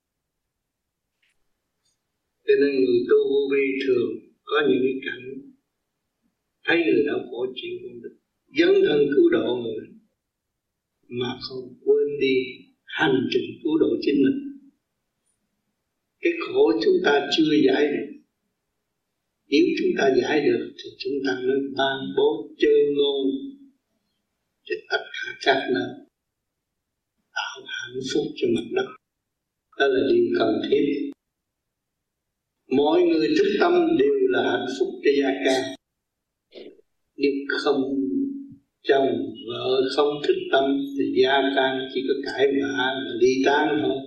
Cho nên người tu vô vi thường có những cái cảnh thấy người đau khổ chịu không được, dấn thân cứu độ người mà không quên đi hành trình cứu độ chính mình. Cái khổ chúng ta chưa giải được, nếu chúng ta giải được thì chúng ta mới ban bố chơi ngôn cho tất cả các nơi, tạo hạnh phúc cho mặt đất. Đó là điều cần thiết. Mọi người thức tâm đều là hạnh phúc cho gia can. Nếu không chồng vợ không thức tâm thì gia can chỉ có cãi vã và ly tán thôi.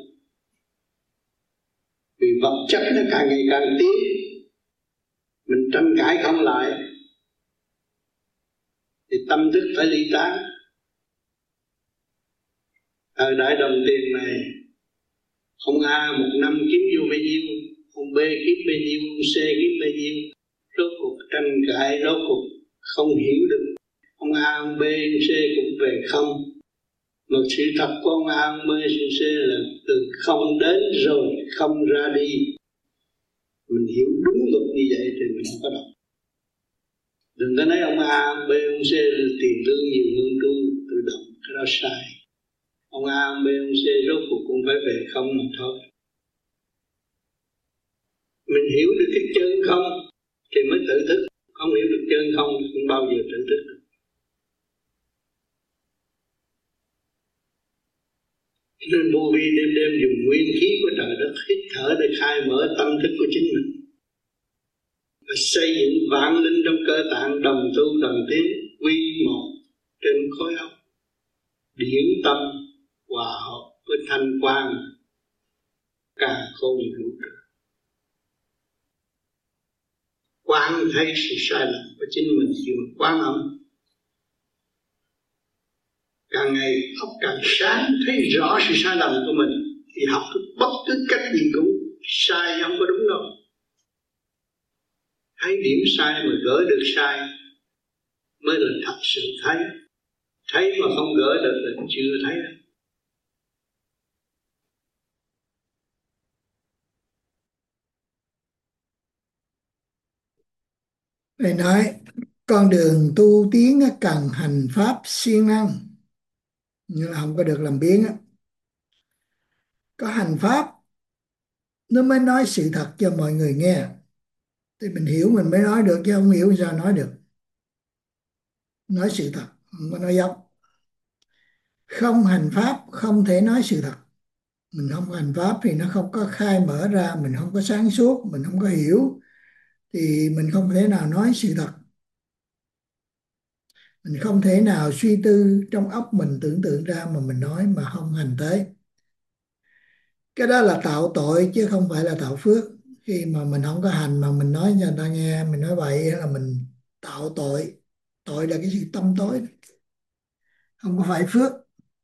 Vì vật chất nó càng ngày càng tiến, mình tranh cãi không lại thì tâm thức phải ly tán. Thời đại đồng tiền này, ông A một năm kiếm vô bao nhiêu, ông B kiếm bao nhiêu, ông C kiếm bao nhiêu, rốt cuộc tranh cãi, rốt cuộc không hiểu được. Ông A, ông B, ông C cũng về không. Một sự thật của ông A, ông B, ông C là từ không đến rồi không ra đi. Mình hiểu đúng luật như vậy thì mình không có đọc. Đừng có nói ông A, ông B, ông C là tiền lương nhiều hơn tu tự động, cái đó sai. Ông A, ông B, ông C rốt cuộc cũng phải về không mà thôi. Mình hiểu được cái chân không thì mới tự thức. Không hiểu được chân không không bao giờ tự thức được. Nên vô vi đêm đêm dùng nguyên khí của trời đất hít thở để khai mở tâm thức của chính mình, và xây dựng vạn linh trong cơ tạng, đồng tu đồng tiến quy một trên khối óc, điển tâm hòa hợp với thanh quang càng khôn vũ trụ. Quán thấy sự sai lầm của chính mình khi mà quán âm, càng ngày óc càng sáng, thấy rõ sự sai lầm của mình thì học được bất cứ cách gì cũng sai, không có đúng đâu. Thấy điểm sai mà gỡ được sai mới là thật sự thấy. Thấy mà không gỡ được là chưa thấy đâu. Thầy nói con đường tu tiến cần hành pháp siêng năng, như là không có được làm biếng á. Có hành pháp nó mới nói sự thật cho mọi người nghe, thì mình hiểu mình mới nói được, chứ không hiểu sao nói được. Nói sự thật, không có nói dốc. Không hành pháp không thể nói sự thật. Mình không hành pháp thì nó không có khai mở ra, mình không có sáng suốt, mình không có hiểu, thì mình không thể nào nói sự thật. Mình không thể nào suy tư trong óc mình tưởng tượng ra mà mình nói mà không hành tới. Cái đó là tạo tội chứ không phải là tạo phước. Khi mà mình không có hành mà mình nói cho người ta nghe, mình nói vậy là mình tạo tội. Tội là cái sự tâm tối, không có phải phước.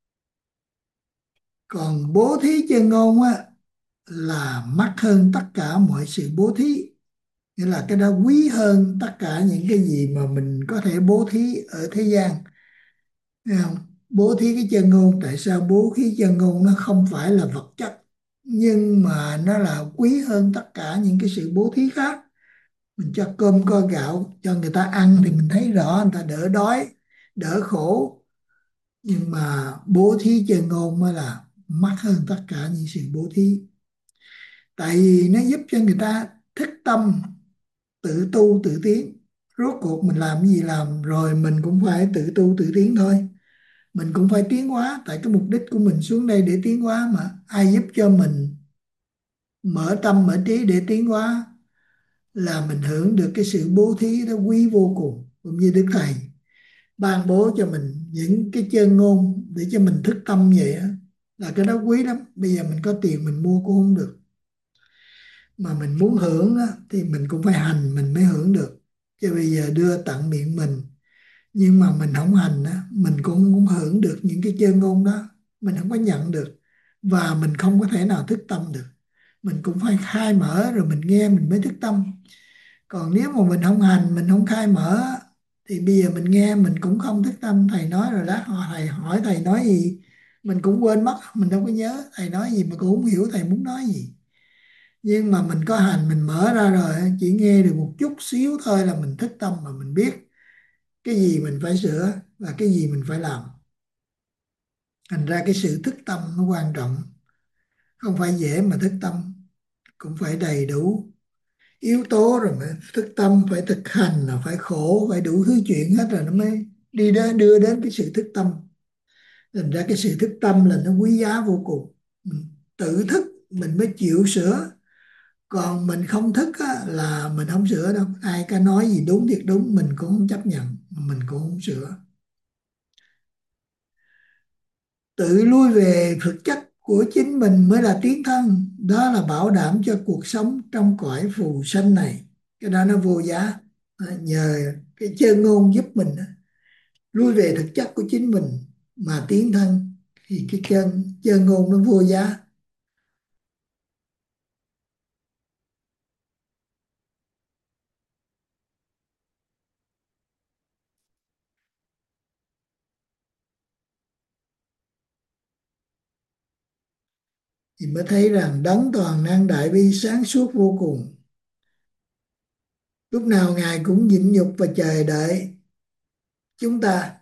Còn bố thí chân ngôn á là mắc hơn tất cả mọi sự bố thí. Nghĩa là cái đó quý hơn tất cả những cái gì mà mình có thể bố thí ở thế gian. Thấy không? Bố thí cái chân ngôn, tại sao bố thí chân ngôn nó không phải là vật chất, nhưng mà nó là quý hơn tất cả những cái sự bố thí khác. Mình cho cơm co gạo cho người ta ăn thì mình thấy rõ người ta đỡ đói, đỡ khổ. Nhưng mà bố thí chân ngôn mới là mắc hơn tất cả những sự bố thí. Tại vì nó giúp cho người ta thức tâm, tự tu tự tiến. Rốt cuộc mình làm cái gì làm rồi mình cũng phải tự tu tự tiến thôi. Mình cũng phải tiến hóa, tại cái mục đích của mình xuống đây để tiến hóa mà. Ai giúp cho mình mở tâm mở trí để tiến hóa là mình hưởng được cái sự bố thí đó quý vô cùng. Cũng như Đức Thầy ban bố cho mình những cái chân ngôn để cho mình thức tâm vậy á. là cái đó quý lắm. Bây giờ mình có tiền mình mua cũng không được, mà mình muốn hưởng á, thì mình cũng phải hành mình mới hưởng được. Chứ bây giờ đưa tặng miệng mình nhưng mà mình không hành á, mình cũng không hưởng được những cái chân ngôn đó, mình không có nhận được, và mình không có thể nào thức tâm được. Mình cũng phải khai mở rồi mình nghe mình mới thức tâm. Còn nếu mà mình không hành, mình không khai mở á, thì bây giờ mình nghe mình cũng không thức tâm. Thầy nói rồi đó, thầy hỏi thầy nói gì mình cũng quên mất, mình đâu có nhớ thầy nói gì, mà cũng không hiểu thầy muốn nói gì. Nhưng mà mình có hành, mình mở ra rồi, chỉ nghe được một chút xíu thôi là mình thức tâm, mà mình biết cái gì mình phải sửa và cái gì mình phải làm. Thành ra cái sự thức tâm nó quan trọng, không phải dễ mà thức tâm, cũng phải đầy đủ yếu tố rồi mà thức tâm. Phải thực hành là phải khổ, phải đủ thứ chuyện hết rồi nó mới đi đến đưa đến cái sự thức tâm. Thành ra cái sự thức tâm là nó quý giá vô cùng. Mình tự thức mình mới chịu sửa, còn mình không thức á, là mình không sửa đâu. Ai có nói gì đúng thiệt đúng mình cũng không chấp nhận, mình cũng không sửa. Tự lui về thực chất của chính mình mới là tiến thân. Đó là bảo đảm cho cuộc sống trong cõi phù sanh này. Cái đó nó vô giá. À, nhờ cái chân ngôn giúp mình á, lui về thực chất của chính mình mà tiến thân, thì cái chân chân ngôn nó vô giá. Thì mới thấy rằng đấng toàn năng đại bi sáng suốt vô cùng, lúc nào ngài cũng nhịn nhục và chờ đợi chúng ta.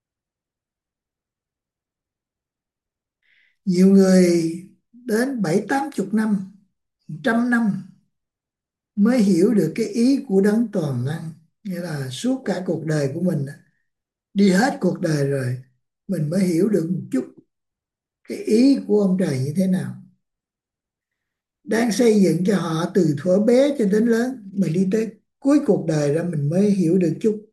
Nhiều người đến bảy tám chục năm, trăm năm mới hiểu được cái ý của đấng toàn năng. Nghĩa là suốt cả cuộc đời của mình, đi hết cuộc đời rồi, mình mới hiểu được một chút cái ý của ông trời như thế nào, đang xây dựng cho họ từ thuở bé cho đến lớn. Mình đi tới cuối cuộc đời ra mình mới hiểu được chút,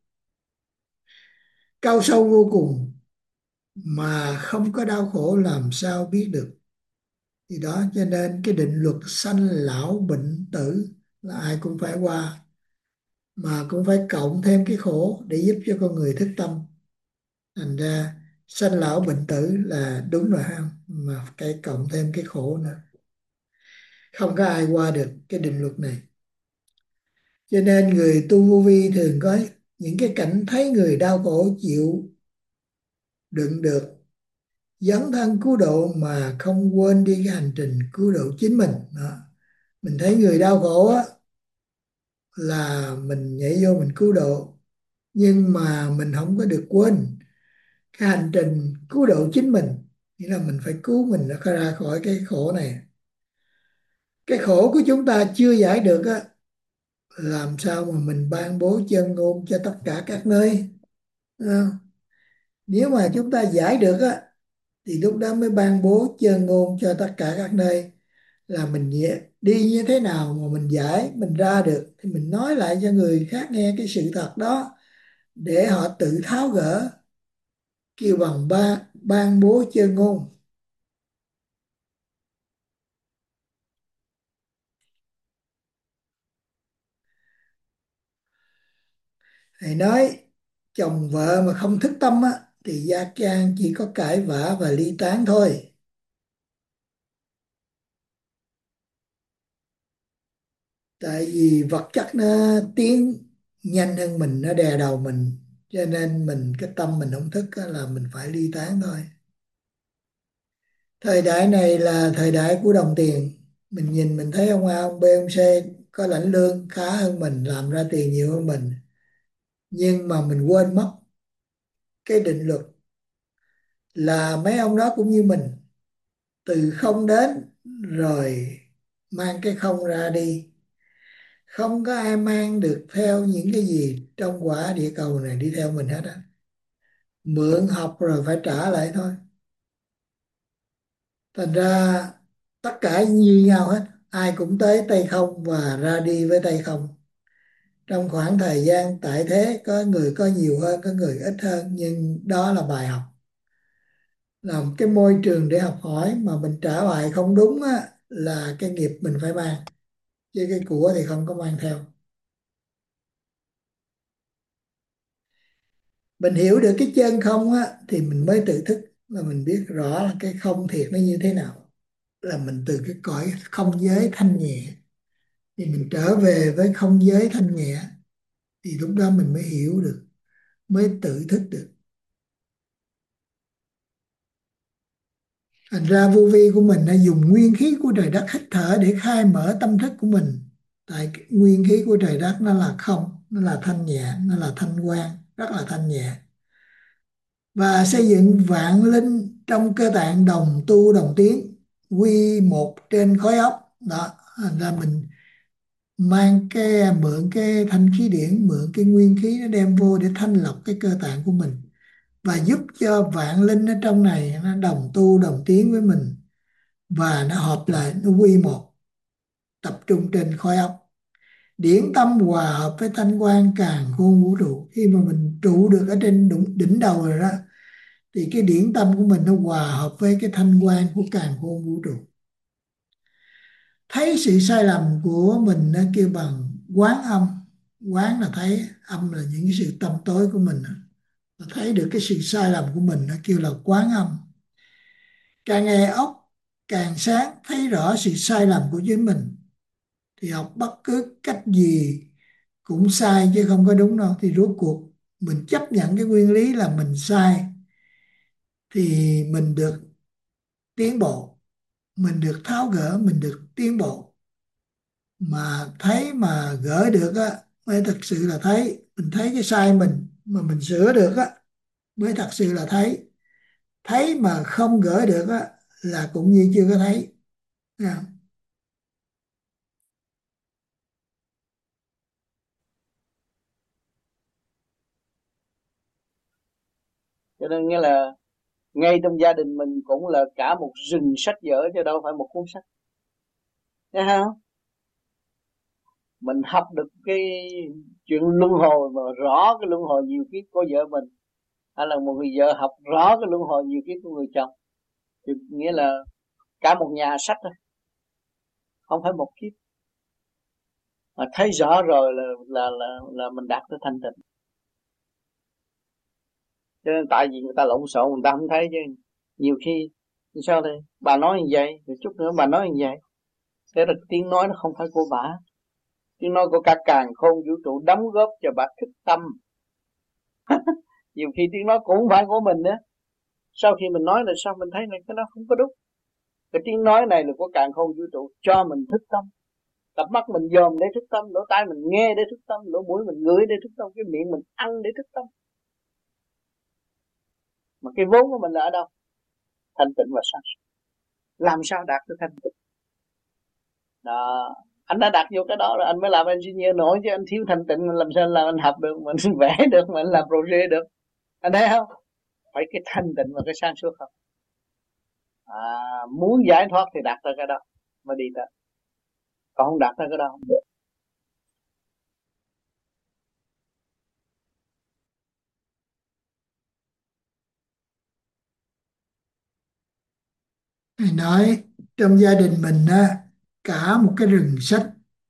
cao sâu vô cùng, mà không có đau khổ làm sao biết được. Thì đó, cho nên cái định luật sanh lão bệnh tử là ai cũng phải qua, mà cũng phải cộng thêm cái khổ để giúp cho con người thức tâm. Thành ra sanh lão bệnh tử là đúng rồi ha, mà cái cộng thêm cái khổ nữa, không có ai qua được cái định luật này. Cho nên người tu vô vi thường có những cái cảnh thấy người đau khổ chịu đựng được, dấn thân cứu độ mà không quên đi cái hành trình cứu độ chính mình đó. Mình thấy người đau khổ á, là mình nhảy vô mình cứu độ, nhưng mà mình không có được quên cái hành trình cứu độ chính mình. Nghĩa là mình phải cứu mình ra khỏi cái khổ này. Cái khổ của chúng ta chưa giải được á, làm sao mà mình ban bố chân ngôn cho tất cả các nơi. Ờ, Nếu mà chúng ta giải được á, thì lúc đó mới ban bố chân ngôn cho tất cả các nơi. Là mình nhẹ- đi như thế nào mà mình giải, mình ra được, thì mình nói lại cho người khác nghe cái sự thật đó, để họ tự tháo gỡ, kêu bằng ba ban bố chân ngôn. Thầy nói chồng vợ mà không thức tâm á, thì gia can chỉ có cãi vã và ly tán thôi. Tại vì vật chất nó tiến nhanh hơn mình, nó đè đầu mình, cho nên mình cái tâm mình không thức á, là mình phải ly tán thôi. Thời đại này là thời đại của đồng tiền. Mình nhìn mình thấy ông A, ông B, ông C có lãnh lương khá hơn mình, làm ra tiền nhiều hơn mình, nhưng mà mình quên mất cái định luật là mấy ông đó cũng như mình, từ không đến rồi mang cái không ra đi. Không có ai mang được theo những cái gì trong quả địa cầu này đi theo mình hết á. Mượn học rồi phải trả lại thôi. Thành ra tất cả như nhau hết, ai cũng tới tay không và ra đi với tay không. Trong khoảng thời gian tại thế, có người có nhiều hơn, có người ít hơn, nhưng đó là bài học. là một cái môi trường để học hỏi, mà mình trả lại không đúng á, là cái nghiệp mình phải mang, chứ cái của thì không có mang theo. Mình hiểu được cái chân không á thì mình mới tự thức, là mình biết rõ là cái không thiệt nó như thế nào, là mình từ cái cõi không giới thanh nhẹ thì mình trở về với không giới thanh nhẹ, thì lúc đó mình mới hiểu được, mới tự thức được. Thành ra vô vi của mình đã dùng nguyên khí của trời đất hít thở để khai mở tâm thức của mình. Tại cái nguyên khí của trời đất nó là không, nó là thanh nhẹ, nó là thanh quan, rất là thanh nhẹ. Và xây dựng vạn linh trong cơ tạng đồng tu đồng tiến, quy một trên khối óc. Đó, thành ra mình mang cái mượn cái thanh khí điển, mượn cái nguyên khí nó đem vô để thanh lọc cái cơ tạng của mình, và giúp cho vạn linh ở trong này nó đồng tu đồng tiến với mình, và nó hợp lại, nó quy một, tập trung trên khối óc. Điển tâm hòa hợp với thanh quan càn khôn vũ trụ. Khi mà mình trụ được ở trên đỉnh, đỉnh đầu rồi đó, thì cái điển tâm của mình nó hòa hợp với cái thanh quan của càn khôn vũ trụ. Thấy sự sai lầm của mình nó kêu bằng quán âm. Quán là thấy, âm là những cái sự tâm tối của mình. Thấy được cái sự sai lầm của mình nó kêu là quán âm. Càng ngày óc càng sáng, thấy rõ sự sai lầm của chính mình, thì học bất cứ cách gì cũng sai chứ không có đúng đâu. Thì rốt cuộc mình chấp nhận cái nguyên lý là mình sai, thì mình được tiến bộ, mình được tháo gỡ, mình được tiến bộ. Mà thấy mà gỡ được á mới thật sự là thấy. Mình thấy cái sai mình mà mình sửa được á mới thật sự là thấy. Thấy mà không gỡ được á là cũng như chưa có thấy. Nha. Cho nên nghĩa là ngay trong gia đình mình cũng là cả một rừng sách vở chứ đâu phải một cuốn sách, thấy không? Mình học được cái chuyện luân hồi mà rõ cái luân hồi nhiều kiếp của vợ mình, hay là một người vợ học rõ cái luân hồi nhiều kiếp của người chồng, thì nghĩa là cả một nhà sách thôi, không phải một kiếp. Mà thấy rõ rồi là là là là mình đạt tới thanh tịnh. Cho nên tại vì người ta lộn xộn người ta không thấy chứ. Nhiều khi sao đây bà nói như vậy, rồi chút nữa bà nói như vậy, thế là tiếng nói nó không phải của bà, tiếng nói của cả càn khôn vũ trụ đóng góp cho bà thức tâm. Nhiều khi tiếng nói cũng không phải của mình nữa. Sau khi mình nói là sao mình thấy là cái đó không có đúng. Cái tiếng nói này là của càn khôn vũ trụ cho mình thức tâm. Cặp mắt mình dòm để thức tâm, lỗ tai mình nghe để thức tâm, lỗ mũi mình ngửi để thức tâm, cái miệng mình ăn để thức tâm. Mà cái vốn của mình là ở đâu? Thanh tịnh và sáng suốt. Làm sao đạt được thanh tịnh? Đó, anh đã đạt vô cái đó rồi anh mới làm engineer nổi, chứ anh thiếu thanh tịnh làm sao làm anh học được, mình vẽ được, mình làm project được. Anh thấy không? Phải cái thanh tịnh và cái sáng suốt không? À, muốn giải thoát thì đạt tới cái đó mới đi tới, còn không đạt tới cái đó không được. Thầy nói trong gia đình mình á, cả một cái rừng sách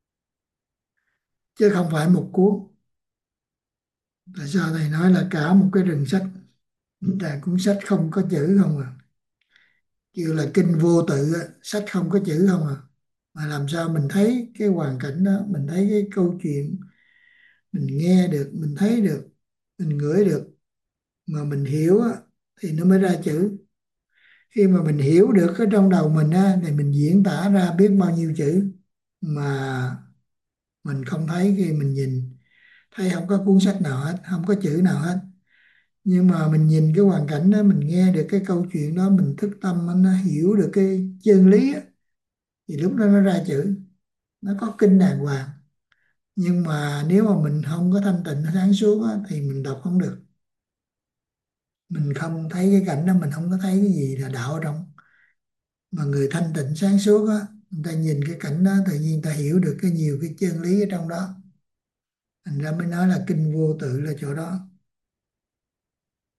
chứ không phải một cuốn. Tại sao thầy nói là cả một cái rừng sách? Là cuốn sách không có chữ không à, kêu là kinh vô tự á, sách không có chữ không à. Mà làm sao mình thấy cái hoàn cảnh đó, mình thấy cái câu chuyện, mình nghe được, mình thấy được, mình ngửi được, mà mình hiểu á, thì nó mới ra chữ. Khi mà mình hiểu được ở trong đầu mình á, thì mình diễn tả ra biết bao nhiêu chữ, mà mình không thấy. Khi mình nhìn thấy không có cuốn sách nào hết, không có chữ nào hết, nhưng mà mình nhìn cái hoàn cảnh đó, mình nghe được cái câu chuyện đó, mình thức tâm, nó hiểu được cái chân lý á, thì lúc đó nó ra chữ, nó có kinh đàng hoàng. Nhưng mà nếu mà mình không có thanh tịnh sáng suốt á, thì mình đọc không được. Mình không thấy cái cảnh đó, mình không có thấy cái gì là đạo ở trong. Mà người thanh tịnh sáng suốt á, người ta nhìn cái cảnh đó tự nhiên người ta hiểu được cái nhiều cái chân lý ở trong đó. Thành ra mới nói là kinh vô tự là chỗ đó.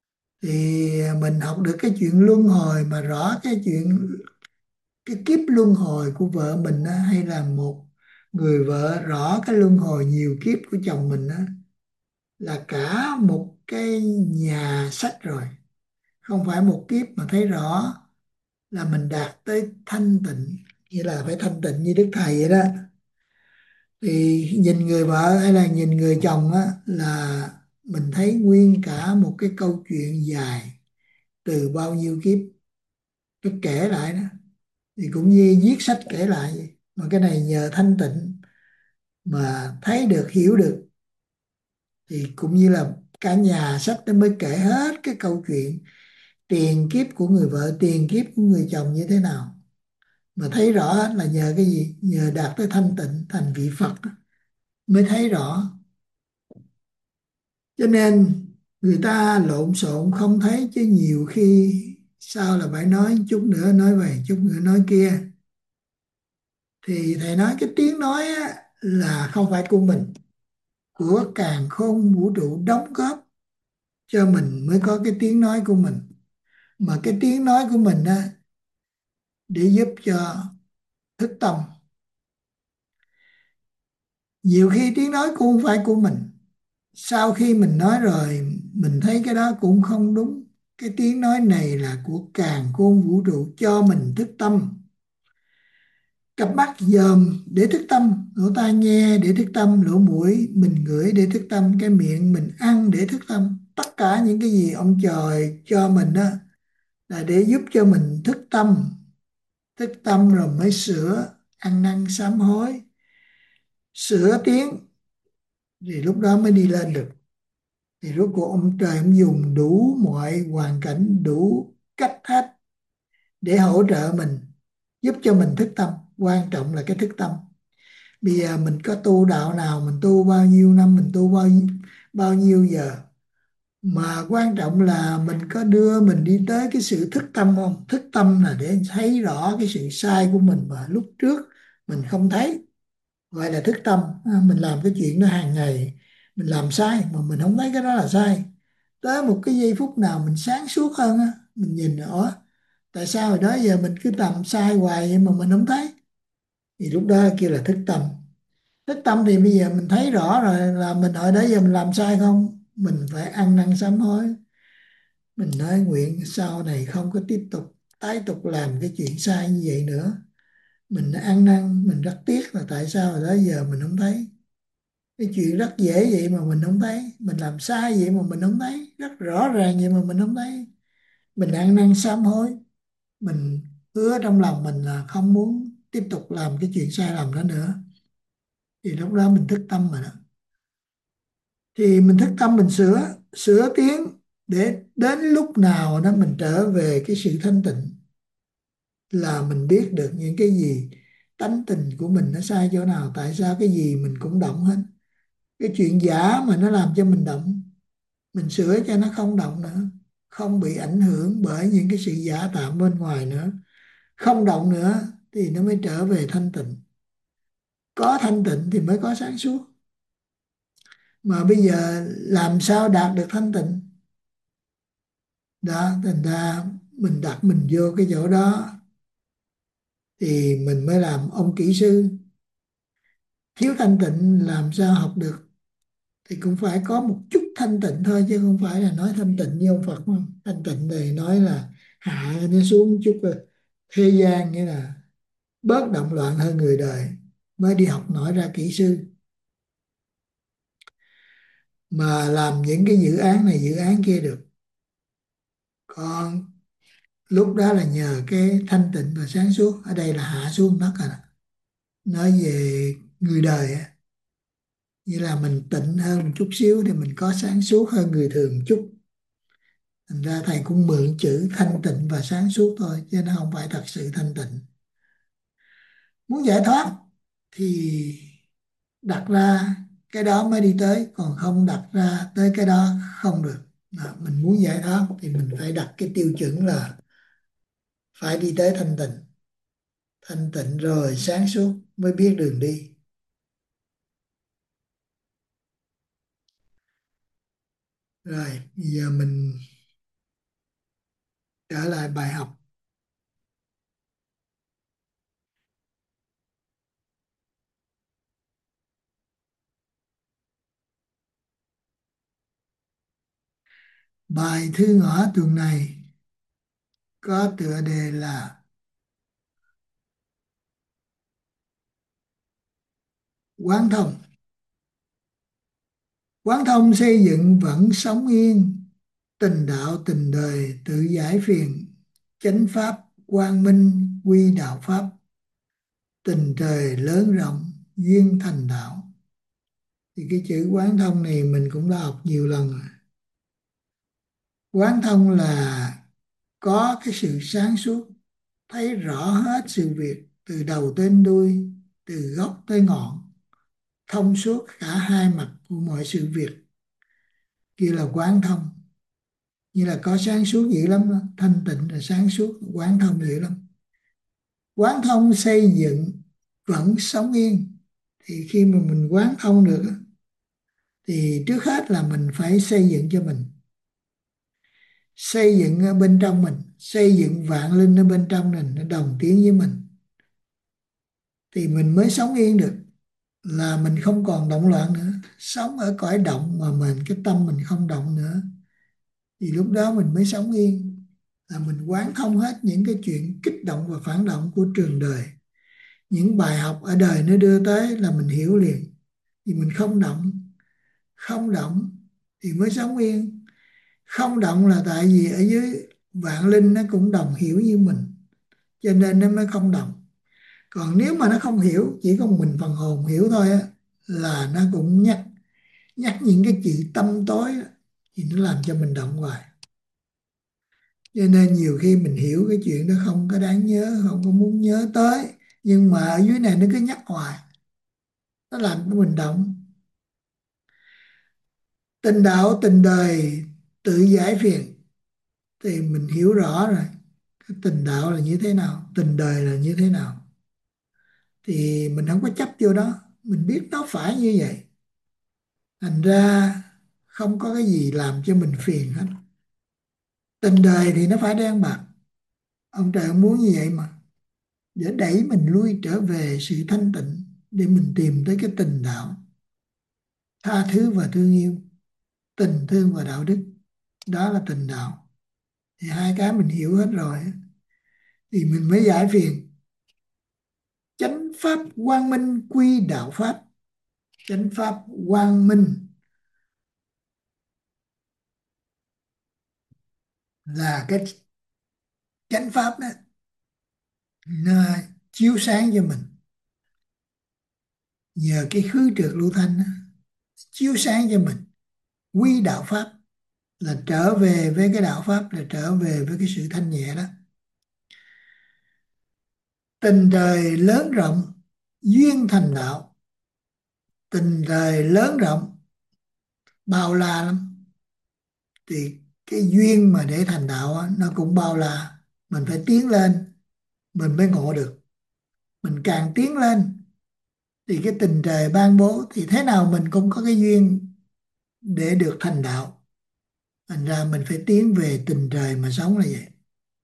Thì mình học được cái chuyện luân hồi mà rõ cái chuyện cái kiếp luân hồi của vợ mình á, hay là một người vợ rõ cái luân hồi nhiều kiếp của chồng mình á, là cả một cái nhà sách rồi. Không phải một kiếp mà thấy rõ là mình đạt tới thanh tịnh, như là phải thanh tịnh như Đức Thầy vậy đó. Thì nhìn người vợ hay là nhìn người chồng á, là mình thấy nguyên cả một cái câu chuyện dài từ bao nhiêu kiếp tôi kể lại đó, thì cũng như viết sách kể lại vậy. Mà cái này nhờ thanh tịnh mà thấy được, hiểu được, thì cũng như là cả nhà sách nó mới kể hết cái câu chuyện tiền kiếp của người vợ, tiền kiếp của người chồng như thế nào. Mà thấy rõ hết là nhờ cái gì? Nhờ đạt tới thanh tịnh thành vị Phật đó, mới thấy rõ. Cho nên người ta lộn xộn không thấy, chứ nhiều khi sao là phải nói chút nữa nói vậy, chút nữa nói kia. Thì thầy nói cái tiếng nói á, là không phải của mình, của càn khôn vũ trụ đóng góp cho mình mới có cái tiếng nói của mình. Mà cái tiếng nói của mình á, để giúp cho thức tâm. Nhiều khi tiếng nói cũng không phải của mình, sau khi mình nói rồi mình thấy cái đó cũng không đúng. Cái tiếng nói này là của càn khôn vũ trụ cho mình thức tâm. Cặp mắt dòm để thức tâm, lỗ tai nghe để thức tâm, lỗ mũi mình ngửi để thức tâm, cái miệng mình ăn để thức tâm. Tất cả những cái gì ông trời cho mình đó là để giúp cho mình thức tâm. Thức tâm rồi mới sửa ăn năn sám hối, sửa tiếng, thì lúc đó mới đi lên được. Thì rốt cuộc ông trời ông dùng đủ mọi hoàn cảnh, đủ cách hết để hỗ trợ mình, giúp cho mình thức tâm. Quan trọng là cái thức tâm. Bây giờ mình có tu đạo nào, mình tu bao nhiêu năm, mình tu bao nhiêu, bao nhiêu giờ, mà quan trọng là mình có đưa mình đi tới cái sự thức tâm không? Thức tâm là để thấy rõ cái sự sai của mình mà lúc trước mình không thấy, gọi là thức tâm. À, mình làm cái chuyện đó hàng ngày, mình làm sai mà mình không thấy cái đó là sai. Tới một cái giây phút nào mình sáng suốt hơn á, mình nhìn rõ tại sao hồi đó giờ mình cứ làm sai hoài vậy mà mình không thấy, thì lúc đó kêu là thức tâm. Thức tâm thì bây giờ mình thấy rõ rồi, là mình hồi đó giờ mình làm sai không, mình phải ăn năn sám hối. Mình nói nguyện sau này không có tiếp tục tái tục làm cái chuyện sai như vậy nữa. Mình ăn năn, mình rất tiếc là tại sao hồi đó giờ mình không thấy. Cái chuyện rất dễ vậy mà mình không thấy, mình làm sai vậy mà mình không thấy, rất rõ ràng vậy mà mình không thấy. Mình ăn năn sám hối, mình hứa trong lòng mình là không muốn tiếp tục làm cái chuyện sai lầm đó nữa, thì lúc đó mình thức tâm rồi đó. Thì mình thức tâm, mình sửa sửa tiếng, để đến lúc nào đó mình trở về cái sự thanh tịnh, là mình biết được những cái gì tánh tình của mình nó sai chỗ nào, tại sao cái gì mình cũng động hết. Cái chuyện giả mà nó làm cho mình động, mình sửa cho nó không động nữa, không bị ảnh hưởng bởi những cái sự giả tạo bên ngoài nữa, không động nữa, thì nó mới trở về thanh tịnh. Có thanh tịnh thì mới có sáng suốt. Mà bây giờ làm sao đạt được thanh tịnh đó? Thành ra mình đặt mình vô cái chỗ đó thì mình mới làm ông kỹ sư. Thiếu thanh tịnh làm sao học được? Thì cũng phải có một chút thanh tịnh thôi, chứ không phải là nói thanh tịnh như ông Phật không. Thanh tịnh thì nói là hạ nó xuống chút rồi. Thế gian nghĩa là bớt động loạn hơn người đời, mới đi học nổi ra kỹ sư. Mà làm những cái dự án này dự án kia được. Còn lúc đó là nhờ cái thanh tịnh và sáng suốt. Ở đây là hạ xuống đất rồi. Nói về người đời á, như là mình tịnh hơn một chút xíu thì mình có sáng suốt hơn người thường một chút. Thành ra thầy cũng mượn chữ thanh tịnh và sáng suốt thôi, chứ nó không phải thật sự thanh tịnh. Muốn giải thoát thì đặt ra cái đó mới đi tới, còn không đặt ra tới cái đó không được. Đó, mình muốn giải thoát thì mình phải đặt cái tiêu chuẩn là phải đi tới thanh tịnh. Thanh tịnh rồi sáng suốt mới biết đường đi. Rồi, bây giờ mình Trở lại bài học. Bài thư ngõ tuần này có tựa đề là Quán thông. Quán thông xây dựng vẫn sống yên, tình đạo tình đời tự giải phiền, chánh pháp quang minh quy đạo pháp, tình trời lớn rộng duyên thành đạo. Thì cái chữ quán thông này mình cũng đã học nhiều lần rồi. Quán thông là có cái sự sáng suốt, thấy rõ hết sự việc từ đầu đến đuôi, từ gốc tới ngọn, thông suốt cả hai mặt của mọi sự việc, kia là quán thông. Như là có sáng suốt dữ lắm đó. Thanh tịnh là sáng suốt, quán thông dữ lắm. Quán thông xây dựng vẫn sống yên. Thì khi mà mình quán thông được thì trước hết là mình phải xây dựng cho mình, xây dựng ở bên trong mình, xây dựng vạn linh ở bên trong mình, nó đồng tiếng với mình thì mình mới sống yên được. Là mình không còn động loạn nữa, sống ở cõi động mà mình cái tâm mình không động nữa, thì lúc đó mình mới sống yên. Là mình quán thông hết những cái chuyện kích động và phản động của trường đời, những bài học ở đời nó đưa tới là mình hiểu liền. Thì mình không động, không động thì mới sống yên. Không động là tại vì ở dưới vạn linh nó cũng đồng hiểu như mình, cho nên nó mới không động. Còn nếu mà nó không hiểu, chỉ có mình phần hồn hiểu thôi á, là nó cũng nhắc nhắc những cái chuyện tâm tối á, thì nó làm cho mình động hoài. Cho nên nhiều khi mình hiểu cái chuyện đó không có đáng nhớ, không có muốn nhớ tới, nhưng mà ở dưới này nó cứ nhắc hoài, nó làm cho mình động. Tình đạo tình đời tự giải phiền, thì mình hiểu rõ rồi cái tình đạo là như thế nào, tình đời là như thế nào, thì mình không có chấp vô đó, mình biết nó phải như vậy, thành ra không có cái gì làm cho mình phiền hết. Tình đời thì nó phải đen bạc, ông trời ông muốn như vậy mà, để đẩy mình lui trở về sự thanh tịnh, để mình tìm tới cái tình đạo, tha thứ và thương yêu, tình thương và đạo đức. Đó là tình đạo. Thì hai cái mình hiểu hết rồi thì mình mới giải phiền. Chánh pháp quang minh quy đạo pháp. Chánh pháp quang minh là cái chánh pháp đó, nó chiếu sáng cho mình, nhờ cái khứ trượt lưu thanh đó, chiếu sáng cho mình. Quy đạo pháp là trở về với cái đạo pháp, là trở về với cái sự thanh nhẹ đó. Tình đời lớn rộng duyên thành đạo. Tình đời lớn rộng bao la lắm, thì cái duyên mà để thành đạo á, nó cũng bao la. Mình phải tiến lên mình mới ngộ được. Mình càng tiến lên thì cái tình trời ban bố, thì thế nào mình cũng có cái duyên để được thành đạo. Thành ra mình phải tiến về tình trời mà sống là vậy.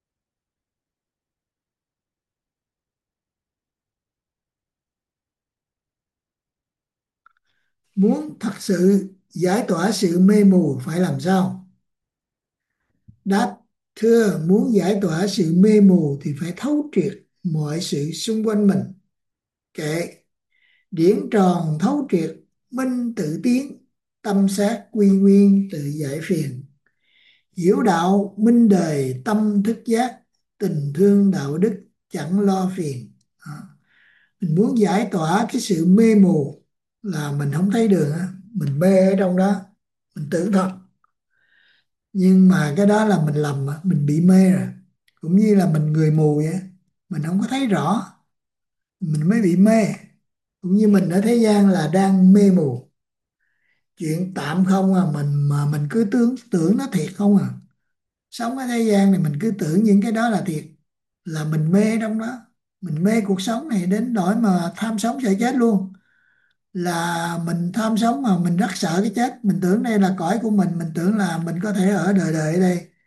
Muốn thật sự giải tỏa sự mê mù phải làm sao? Đáp: thưa, muốn giải tỏa sự mê mù thì phải thấu triệt mọi sự xung quanh mình. Kệ điển tròn thấu triệt, minh tự tiến, tâm sát quy nguyên tự giải phiền. Hiểu đạo minh đời tâm thức giác, tình thương đạo đức chẳng lo phiền. Đó. Mình muốn giải tỏa cái sự mê mù là mình không thấy đường á, mình mê ở trong đó, mình tưởng thật, nhưng mà cái đó là mình lầm, mình bị mê rồi. Cũng như là mình người mù vậy, mình không có thấy rõ, mình mới bị mê. Cũng như mình ở thế gian là đang mê mù, chuyện tạm không à, mình mà mình cứ tưởng tưởng nó thiệt không à. Sống ở thế gian này mình cứ tưởng những cái đó là thiệt, là mình mê trong đó. Mình mê cuộc sống này đến nỗi mà tham sống sợ chết luôn. Là mình tham sống mà mình rất sợ cái chết, mình tưởng đây là cõi của mình mình tưởng là mình có thể ở đời đời ở đây,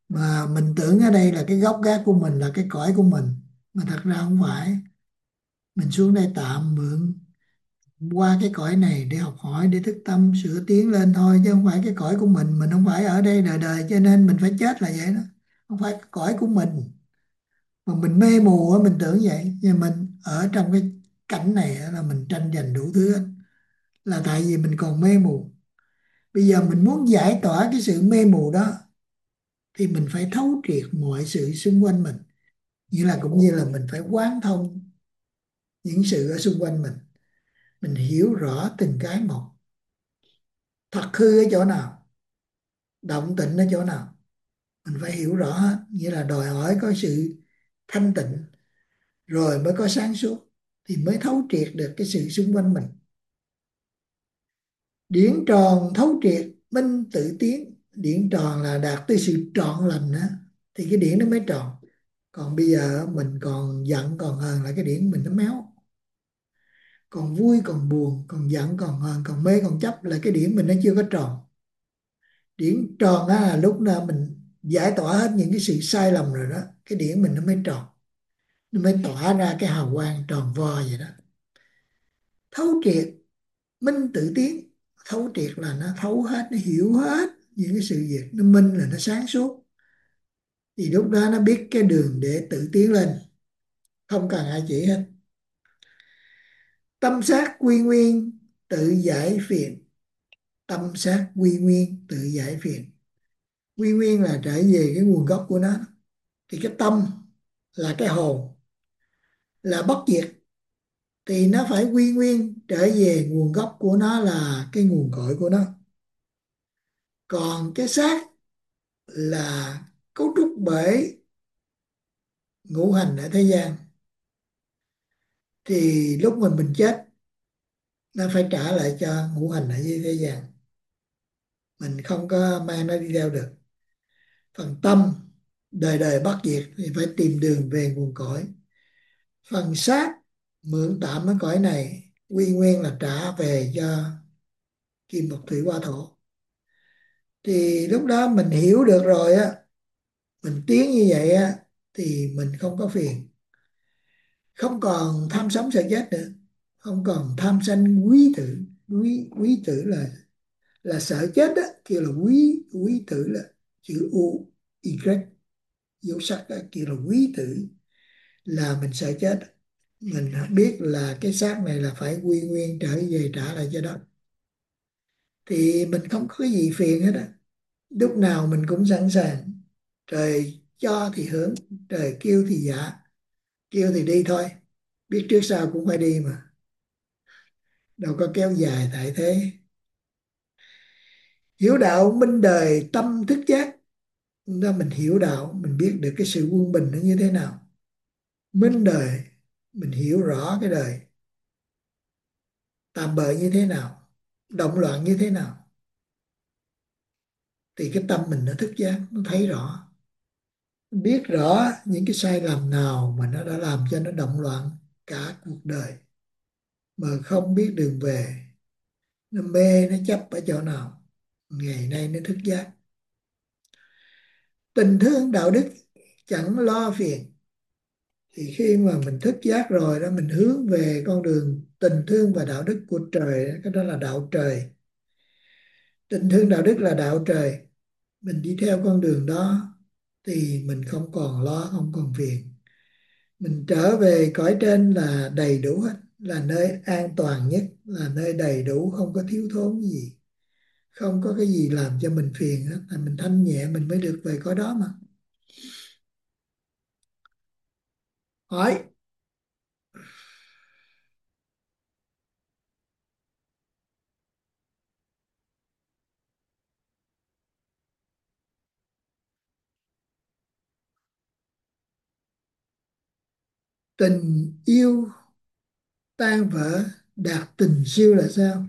Mà mình tưởng ở đây là cái gốc gác của mình, là cái cõi của mình, mà thật ra không phải. Mình xuống đây tạm mượn qua cái cõi này để học hỏi, để thức tâm sửa tiến lên thôi, chứ không phải cái cõi của mình. Mình không phải ở đây đời đời cho nên mình phải chết là vậy đó. Không phải cái cõi của mình. Mà mình mê mù á, mình tưởng vậy. Nhưng mình ở trong cái cảnh này á, là mình tranh giành đủ thứ hết. Là tại vì mình còn mê mù. Bây giờ mình muốn giải tỏa cái sự mê mù đó thì mình phải thấu triệt mọi sự xung quanh mình. Như là cũng như là mình phải quán thông những sự ở xung quanh mình. Mình hiểu rõ từng cái một. Thật hư ở chỗ nào, động tịnh ở chỗ nào, mình phải hiểu rõ hết. Nghĩa là đòi hỏi có sự thanh tịnh rồi mới có sáng suốt, thì mới thấu triệt được cái sự xung quanh mình. Điển tròn thấu triệt, minh tự tiến. Điển tròn là đạt tới sự trọn lành á, thì cái điển nó mới tròn. Còn bây giờ mình còn giận còn hờn là cái điển mình nó méo. Còn vui còn buồn, còn giận còn hờn, còn mê còn chấp là cái điển mình nó chưa có tròn. Điển tròn á là lúc nào mình giải tỏa hết những cái sự sai lầm rồi đó, cái điển mình nó mới tròn, nó mới tỏa ra cái hào quang tròn vo vậy đó. Thấu triệt, minh tự tiến. Thấu triệt là nó thấu hết, nó hiểu hết những cái sự việc. Nó minh là nó sáng suốt. Thì lúc đó nó biết cái đường để tự tiến lên, không cần ai chỉ hết. Tâm sát quy nguyên, tự giải phiền. Tâm sát quy nguyên, tự giải phiền. Quy nguyên là trở về cái nguồn gốc của nó. Thì cái tâm là cái hồn, là bất diệt, thì nó phải quy nguyên trở về nguồn gốc của nó, là cái nguồn cội của nó. Còn cái xác là cấu trúc bởi ngũ hành ở thế gian, thì lúc mà mình chết nó phải trả lại cho ngũ hành ở dưới thế gian, mình không có mang nó đi theo được. Phần tâm đời đời bất diệt thì phải tìm đường về nguồn cội. Phần xác mượn tạm ở cõi này, quy nguyên là trả về cho kim mộc thủy hỏa thổ. Thì lúc đó mình hiểu được rồi á, mình tiến như vậy á, thì mình không có phiền, không còn tham sống sợ chết nữa, không còn tham sân quý tử. Quý quý tử là là sợ chết á, kêu là quý. Quý tử là chữ u y dấu sắc á, kêu là quý tử, là mình sợ chết. Mình biết là cái xác này là phải quy nguyên trở về trả lại cho đó, thì mình không có cái gì phiền hết á. Lúc nào mình cũng sẵn sàng. Trời cho thì hưởng, trời kêu thì dạ, kêu thì đi thôi. Biết trước sau cũng phải đi mà, đâu có kéo dài tại thế. Hiểu đạo minh đời tâm thức giác. Đó, mình hiểu đạo, mình biết được cái sự quân bình nó như thế nào. Minh đời, mình hiểu rõ cái đời tạm bợ như thế nào, động loạn như thế nào, thì cái tâm mình nó thức giác, nó thấy rõ, biết rõ những cái sai lầm nào mà nó đã làm cho nó động loạn cả cuộc đời, mà không biết đường về, nó mê nó chấp ở chỗ nào. Ngày nay nó thức giác. Tình thương đạo đức chẳng lo phiền. Thì khi mà mình thức giác rồi đó, mình hướng về con đường tình thương và đạo đức của trời, cái đó là đạo trời. Tình thương đạo đức là đạo trời. Mình đi theo con đường đó thì mình không còn lo, không còn phiền. Mình trở về cõi trên là đầy đủ hết, là nơi an toàn nhất, là nơi đầy đủ, không có thiếu thốn gì, không có cái gì làm cho mình phiền hết. Là mình thanh nhẹ mình mới được về cõi đó mà. Hỏi. Tình yêu tan vỡ đạt tình siêu là sao?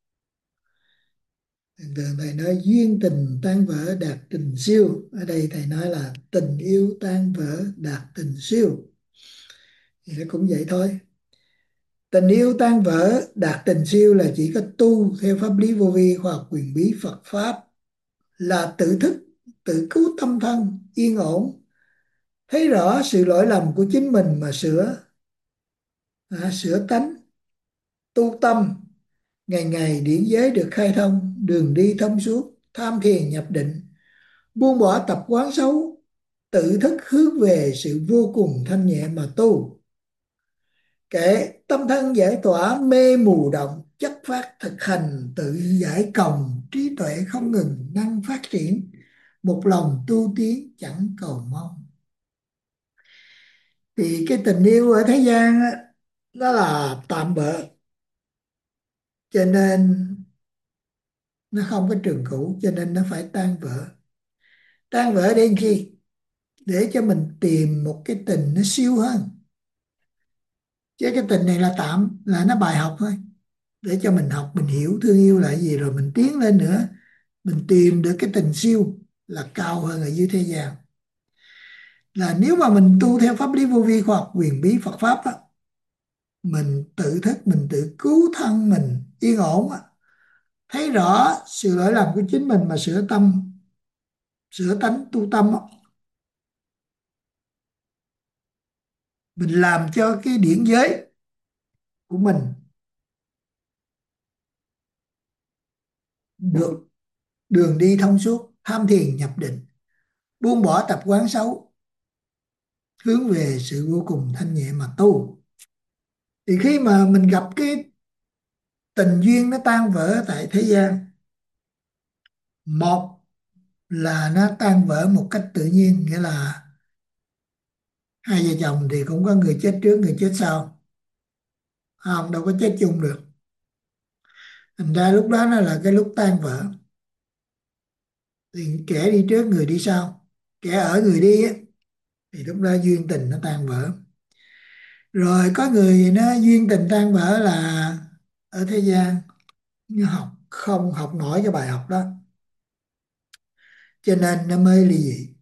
Thường thầy nói duyên tình tan vỡ đạt tình siêu. Ở đây thầy nói là tình yêu tan vỡ đạt tình siêu, thì nó cũng vậy thôi. Tình yêu tan vỡ đạt tình siêu là chỉ có tu theo pháp lý vô vi, khoa học quyền bí Phật pháp, là tự thức. tự cứu tâm thân yên ổn, thấy rõ sự lỗi lầm của chính mình mà sửa, à, sửa tánh, tu tâm, ngày ngày điển giới được khai thông, đường đi thông suốt, tham thiền nhập định, buông bỏ tập quán xấu, tự thức hướng về sự vô cùng thanh nhẹ mà tu. Kể tâm thân giải tỏa mê mù động, chất phát thực hành tự giải còng, trí tuệ không ngừng năng phát triển, một lòng tu tiến chẳng cầu mong. Thì cái tình yêu ở thế gian á, nó là tạm bợ, cho nên nó không có trường cửu, cho nên nó phải tan vỡ. Tan vỡ đến khi để cho mình tìm một cái tình nó siêu hơn, chứ cái tình này là tạm, là nó bài học thôi, để cho mình học, mình hiểu thương yêu là gì, rồi mình tiến lên nữa, mình tìm được cái tình siêu là cao hơn ở dưới thế gian. Là nếu mà mình tu theo pháp lý vô vi, khoa học quyền bí Phật pháp á, mình tự thức, mình tự cứu thân mình yên ổn á, thấy rõ sự lỗi lầm của chính mình mà sửa tâm, sửa tánh tu tâm á, mình làm cho cái điển giới của mình được đường đi thông suốt, tham thiền nhập định, buông bỏ tập quán xấu, hướng về sự vô cùng thanh nhẹ mà tu. Thì khi mà mình gặp cái tình duyên nó tan vỡ tại thế gian, một là nó tan vỡ một cách tự nhiên, nghĩa là hai vợ chồng thì cũng có người chết trước người chết sau, không đâu có chết chung được, thành ra lúc đó nó là cái lúc tan vỡ. Thì kẻ đi trước người đi sau, kẻ ở người đi á, thì lúc đó duyên tình nó tan vỡ. Rồi có người nó duyên tình tan vỡ là ở thế gian nó học không học nổi cái bài học đó, cho nên nó mới ly dị,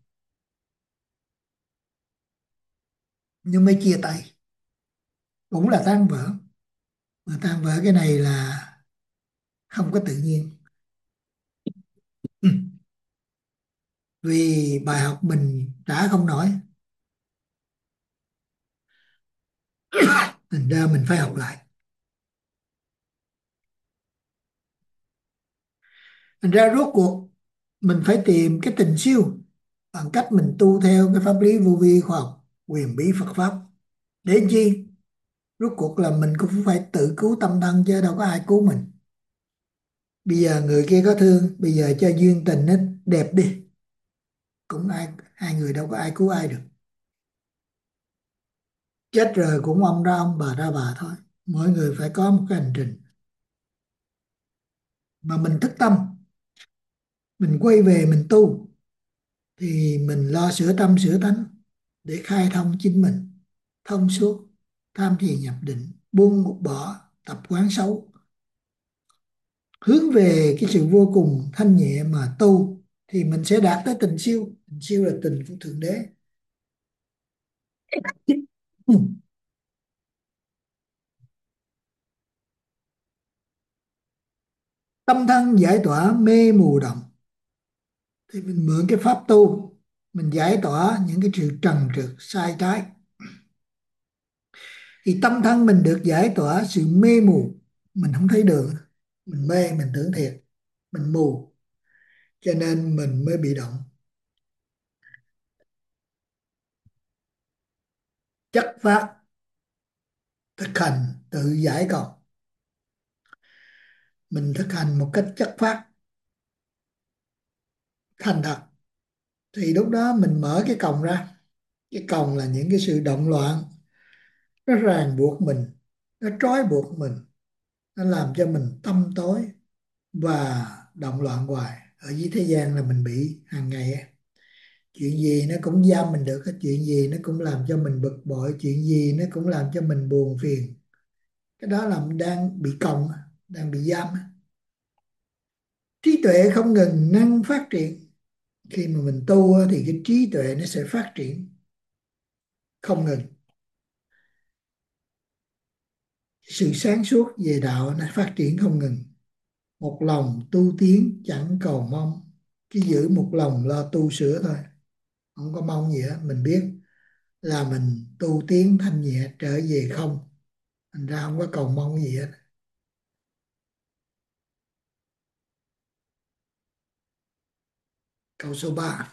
nhưng mới chia tay, cũng là tan vỡ. Mà tan vỡ cái này là không có tự nhiên. Ừ. Vì bài học mình trả không nổi, thành ra mình phải học lại. Thành ra rốt cuộc mình phải tìm cái tình siêu bằng cách mình tu theo cái pháp lý vô vi khoa học quyền bí Phật pháp. Để chi? Rốt cuộc là mình cũng phải tự cứu tâm thân, chứ đâu có ai cứu mình. Bây giờ người kia có thương, bây giờ cho duyên tình nó đẹp đi, cũng ai hai người đâu có ai cứu ai được. Chết rồi cũng ông ra ông, bà ra bà thôi. Mỗi người phải có một cái hành trình mà mình thức tâm, mình quay về mình tu, thì mình lo sửa tâm sửa tánh để khai thông chính mình, thông suốt, tham thiền nhập định, buông bỏ tập quán xấu, hướng về cái sự vô cùng thanh nhẹ mà tu, thì mình sẽ đạt tới tình siêu. Tình siêu là tình của Thượng Đế. Tâm thân giải tỏa mê mù động, thì mình mượn cái pháp tu, mình giải tỏa những cái sự trần trượt sai trái, thì tâm thân mình được giải tỏa sự mê mù, mình không thấy đường, mình mê, mình tưởng thiệt, mình mù, cho nên mình mới bị động. Chất phát thực hành tự giải cầu, mình thực hành một cách chất phát thành thật, thì lúc đó mình mở cái còng ra. Cái còng là những cái sự động loạn, nó ràng buộc mình, nó trói buộc mình, nó làm cho mình tâm tối và động loạn hoài. Ở dưới thế gian là mình bị hàng ngày á. Chuyện gì nó cũng giam mình được, chuyện gì nó cũng làm cho mình bực bội, chuyện gì nó cũng làm cho mình buồn phiền. Cái đó là mình đang bị còng, đang bị giam. Trí tuệ không ngừng năng phát triển. Khi mà mình tu á, thì cái trí tuệ nó sẽ phát triển không ngừng. Sự sáng suốt về đạo nó phát triển không ngừng. Một lòng tu tiến chẳng cầu mong. Cứ giữ một lòng lo tu sửa thôi, không có mong gì hết. Mình biết là mình tu tiến thanh nhẹ trở về không, thành ra không có cầu mong gì hết. Câu số ba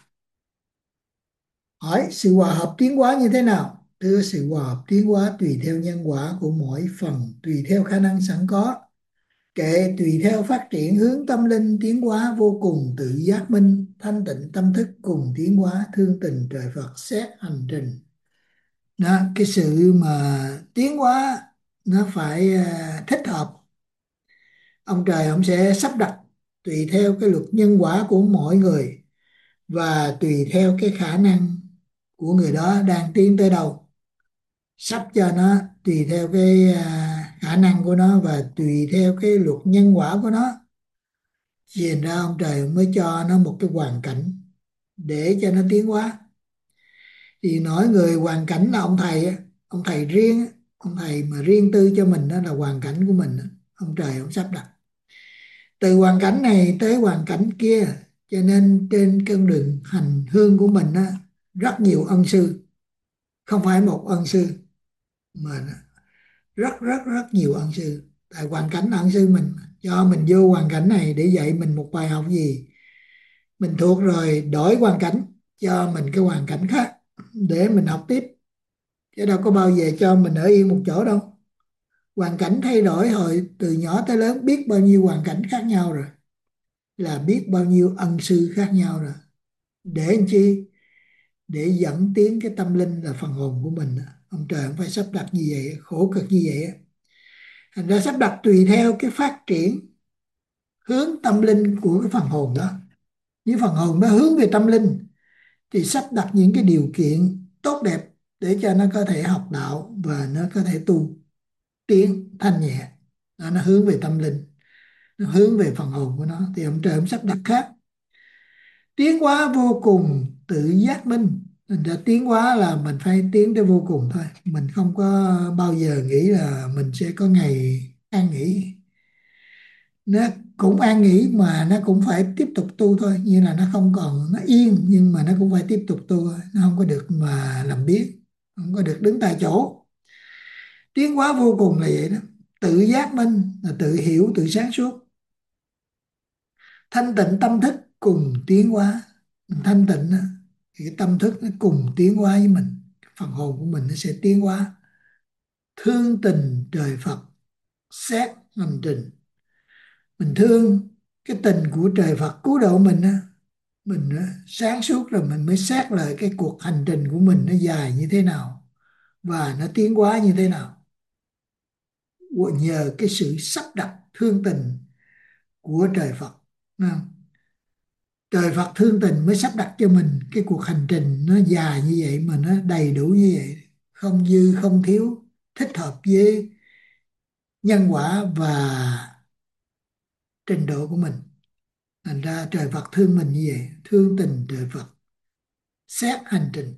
hỏi sự hòa hợp tiến hóa như thế nào? Thưa, sự hòa hợp tiến hóa tùy theo nhân quả của mỗi phần, tùy theo khả năng sẵn có, kệ tùy theo phát triển hướng tâm linh tiến hóa vô cùng tự giác minh, thanh tịnh tâm thức cùng tiến hóa thương tình trời Phật xét hành trình. Đó, cái sự mà tiến hóa nó phải à, thích hợp. Ông trời ông sẽ sắp đặt tùy theo cái luật nhân quả của mỗi người và tùy theo cái khả năng của người đó đang tiến tới đâu, sắp cho nó tùy theo cái à, khả năng của nó và tùy theo cái luật nhân quả của nó. Vì ra ông trời mới cho nó một cái hoàn cảnh để cho nó tiến hóa. Thì nói người hoàn cảnh là ông thầy á, ông thầy riêng á, ông thầy mà riêng tư cho mình đó là hoàn cảnh của mình á. Ông trời ông sắp đặt từ hoàn cảnh này tới hoàn cảnh kia, cho nên trên con đường hành hương của mình á, rất nhiều ân sư, không phải một ân sư mà rất rất rất nhiều ân sư. Tại hoàn cảnh là ân sư mình, cho mình vô hoàn cảnh này để dạy mình một bài học gì, mình thuộc rồi đổi hoàn cảnh cho mình cái hoàn cảnh khác để mình học tiếp, chứ đâu có bao giờ cho mình ở yên một chỗ đâu. Hoàn cảnh thay đổi hồi từ nhỏ tới lớn, biết bao nhiêu hoàn cảnh khác nhau rồi, là biết bao nhiêu ân sư khác nhau rồi. Để làm chi? Để dẫn tiến cái tâm linh là phần hồn của mình. Ông trời không phải sắp đặt như vậy, khổ cực như vậy. Thành ra sắp đặt tùy theo cái phát triển hướng tâm linh của cái phần hồn đó. Nếu phần hồn nó hướng về tâm linh thì sắp đặt những cái điều kiện tốt đẹp để cho nó có thể học đạo và nó có thể tu tiến thanh nhẹ. Đó, nó hướng về tâm linh, nó hướng về phần hồn của nó thì ông trời ông sắp đặt khác. Tiến hóa vô cùng tự giác minh. Thành ra tiến hóa là mình phải tiến tới vô cùng thôi. Mình không có bao giờ nghĩ là mình sẽ có ngày an nghỉ. Nó cũng an nghỉ mà nó cũng phải tiếp tục tu thôi. Như là nó không còn, nó yên nhưng mà nó cũng phải tiếp tục tu thôi. Nó không có được mà làm biếng, không có được đứng tại chỗ. Tiến hóa vô cùng là vậy đó. Tự giác minh là tự hiểu, tự sáng suốt. Thanh tịnh tâm thức cùng tiến hóa. Mình thanh tịnh á, thì cái tâm thức nó cùng tiến hóa với mình, phần hồn của mình nó sẽ tiến hóa. Thương tình trời Phật xét hành trình. Mình thương cái tình của trời Phật cứu độ mình á, mình á, sáng suốt rồi mình mới xét lại cái cuộc hành trình của mình nó dài như thế nào và nó tiến hóa như thế nào. Nhờ cái sự sắp đặt thương tình của trời Phật, trời Phật thương tình mới sắp đặt cho mình cái cuộc hành trình nó dài như vậy mà nó đầy đủ như vậy, không dư không thiếu, thích hợp với nhân quả và trình độ của mình. Thành ra trời Phật thương mình như vậy, thương tình trời Phật xét hành trình.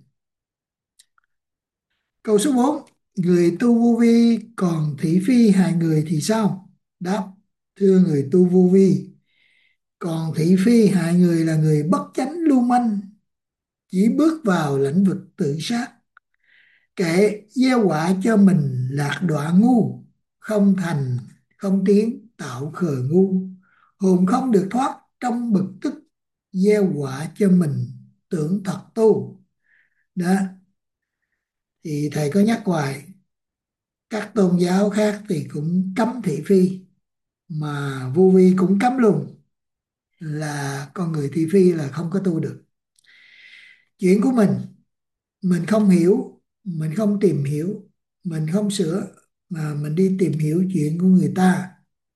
Câu số bốn, người tu vô vi còn thị phi hại người thì sao? Đáp, thưa người tu vô vi còn thị phi hại người là người bất chánh lưu manh, chỉ bước vào lĩnh vực tự sát, kệ gieo họa cho mình lạc đọa ngu, không thành không tiến tạo khờ ngu, hồn không được thoát trong bực tức, gieo họa cho mình tưởng thật tu. Đó thì thầy có nhắc hoài, các tôn giáo khác thì cũng cấm thị phi, mà vô vi cũng cấm luôn, là con người thị phi là không có tu được. Chuyện của mình mình không hiểu, mình không tìm hiểu, mình không sửa, mà mình đi tìm hiểu chuyện của người ta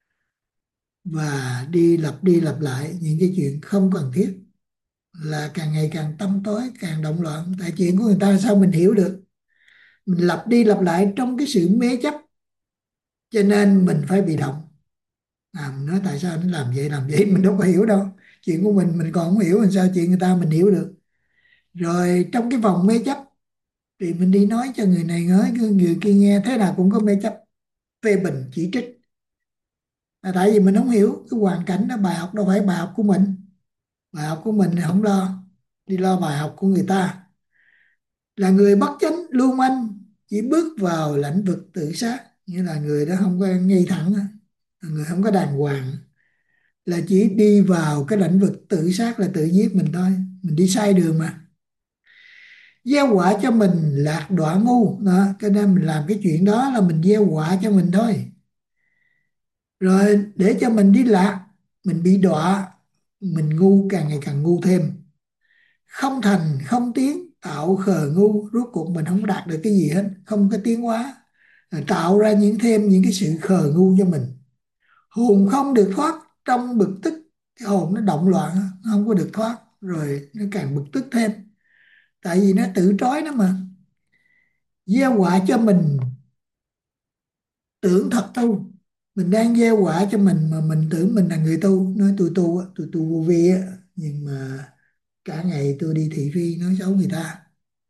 và đi lặp đi lặp lại những cái chuyện không cần thiết, là càng ngày càng tâm tối, càng động loạn. Tại chuyện của người ta sao mình hiểu được, mình lặp đi lặp lại trong cái sự mê chấp, cho nên mình phải bị động. À, mình nói tại sao nó làm vậy làm vậy, mình đâu có hiểu đâu. Chuyện của mình mình còn không hiểu, làm sao chuyện người ta mình hiểu được. Rồi trong cái vòng mê chấp thì mình đi nói cho người này nói người kia nghe, thế nào cũng có mê chấp, phê bình chỉ trích, là tại vì mình không hiểu cái hoàn cảnh đó. Bài học đâu phải bài học của mình, Bài học của mình thì không lo, đi lo bài học của người ta. Là người bất chánh lưu manh chỉ bước vào lãnh vực tự sát, nghĩa là người đó không có ngay thẳng, người không có đàng hoàng, là chỉ đi vào cái lãnh vực tự sát, là tự giết mình thôi. Mình đi sai đường mà, gieo quả cho mình lạc đọa ngu đó, cho nên mình làm cái chuyện đó là mình gieo quả cho mình thôi. Rồi để cho mình đi lạc, mình bị đọa, mình ngu, càng ngày càng ngu thêm, không thành không tiến, tạo khờ ngu, rốt cuộc mình không đạt được cái gì hết, không có tiến hóa. Rồi tạo ra những thêm những cái sự khờ ngu cho mình. Hồn không được thoát trong bực tức, cái hồn nó động loạn, nó không có được thoát, rồi nó càng bực tức thêm, tại vì nó tự trói nó mà. Gieo quả cho mình tưởng thật tu, mình đang gieo quả cho mình mà mình tưởng mình là người tu, nói tôi tu á, tôi tu vô vi á, nhưng mà cả ngày tôi đi thị phi nói xấu người ta.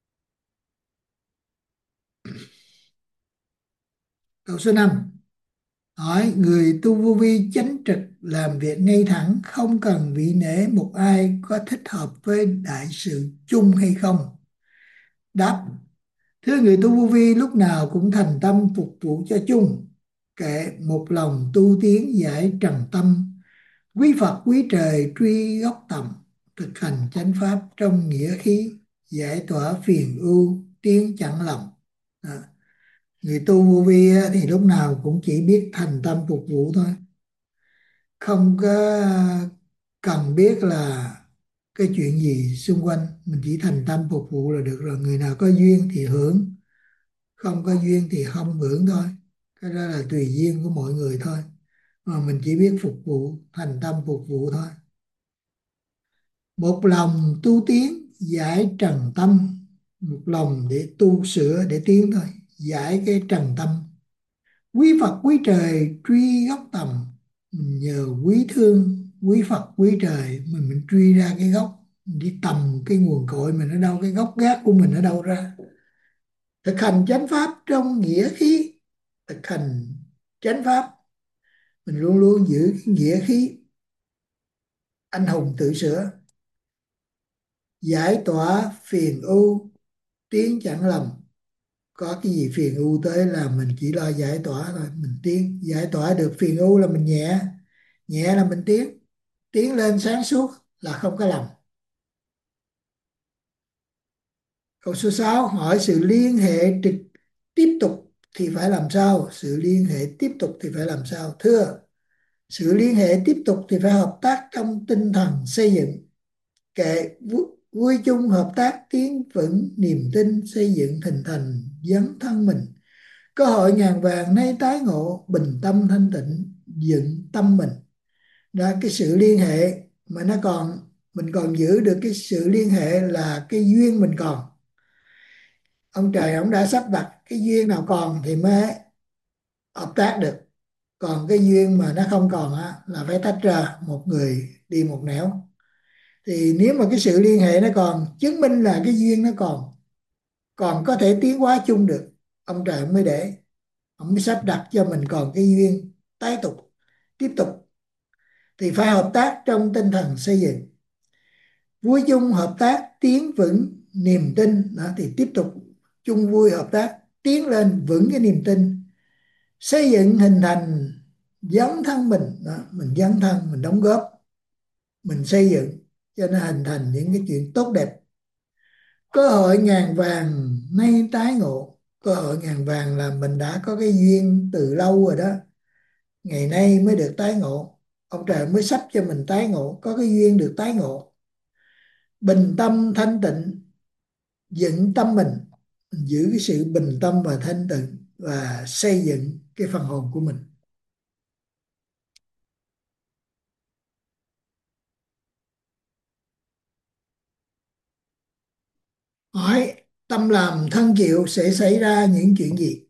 Câu số năm hỏi: người tu vô vi chánh trực, làm việc ngay thẳng, không cần vị nể một ai, có thích hợp với đại sự chung hay không? Đáp: thưa người tu vô vi lúc nào cũng thành tâm phục vụ cho chung, kệ một lòng tu tiến giải trần tâm, quý Phật quý trời truy gốc tầm, thực hành chánh pháp trong nghĩa khí, giải tỏa phiền ưu tiến chẳng lòng. Đó. Người tu vô vi á, thì lúc nào cũng chỉ biết thành tâm phục vụ thôi, không có cần biết là cái chuyện gì xung quanh, mình chỉ thành tâm phục vụ là được rồi. Người nào có duyên thì hưởng, không có duyên thì không hưởng thôi, cái đó là tùy duyên của mọi người thôi, mà mình chỉ biết phục vụ, thành tâm phục vụ thôi. Một lòng tu tiến giải trần tâm, một lòng để tu sửa để tiến thôi, giải cái trần tâm. Quý Phật quý trời truy gốc tầm, mình nhờ quý thương quý Phật quý trời mình mình truy ra cái gốc, mình đi tầm cái nguồn cội mình ở đâu, cái gốc gác của mình ở đâu ra. Thực hành chánh pháp trong nghĩa khí, thực hành chánh pháp mình luôn luôn giữ cái nghĩa khí anh hùng tự sửa, giải tỏa phiền ưu tiến chẳng lầm. Có cái gì phiền ưu tới là mình chỉ lo giải tỏa thôi, mình tiến, giải tỏa được phiền ưu là mình nhẹ, nhẹ là mình tiến, tiến lên sáng suốt là không có lầm. Câu số sáu hỏi: sự liên hệ trực tiếp tục thì phải làm sao? Sự liên hệ tiếp tục thì phải làm sao? Thưa, sự liên hệ tiếp tục thì phải hợp tác trong tinh thần xây dựng, kệ vui, vui chung hợp tác tiến vững niềm tin, xây dựng hình thành dấn thân mình. Cơ hội ngàn vàng nay tái ngộ, bình tâm thanh tịnh dựng tâm mình. Đó, cái sự liên hệ mà nó còn, mình còn giữ được cái sự liên hệ là cái duyên mình còn. Ông trời ông đã sắp đặt cái duyên nào còn thì mới hợp tác được, còn cái duyên mà nó không còn á là phải tách ra, một người đi một nẻo. Thì nếu mà cái sự liên hệ nó còn, chứng minh là cái duyên nó còn còn có thể tiến hóa chung được, ông trời mới để, ông mới sắp đặt cho mình còn cái duyên tái tục tiếp tục. Thì phải hợp tác trong tinh thần xây dựng, vui chung hợp tác tiến vững niềm tin. Đó, thì tiếp tục chung vui hợp tác tiến lên vững cái niềm tin, xây dựng hình thành dấn thân mình. Đó, mình dấn thân, mình đóng góp, mình xây dựng cho nó hình thành những cái chuyện tốt đẹp. Cơ hội ngàn vàng nay tái ngộ, cơ hội ngàn vàng là mình đã có cái duyên từ lâu rồi đó, ngày nay mới được tái ngộ, ông trời mới sắp cho mình tái ngộ, có cái duyên được tái ngộ. Bình tâm thanh tịnh dựng tâm mình, mình giữ cái sự bình tâm và thanh tịnh và xây dựng cái phần hồn của mình. Hỏi: tâm làm thân chịu sẽ xảy ra những chuyện gì?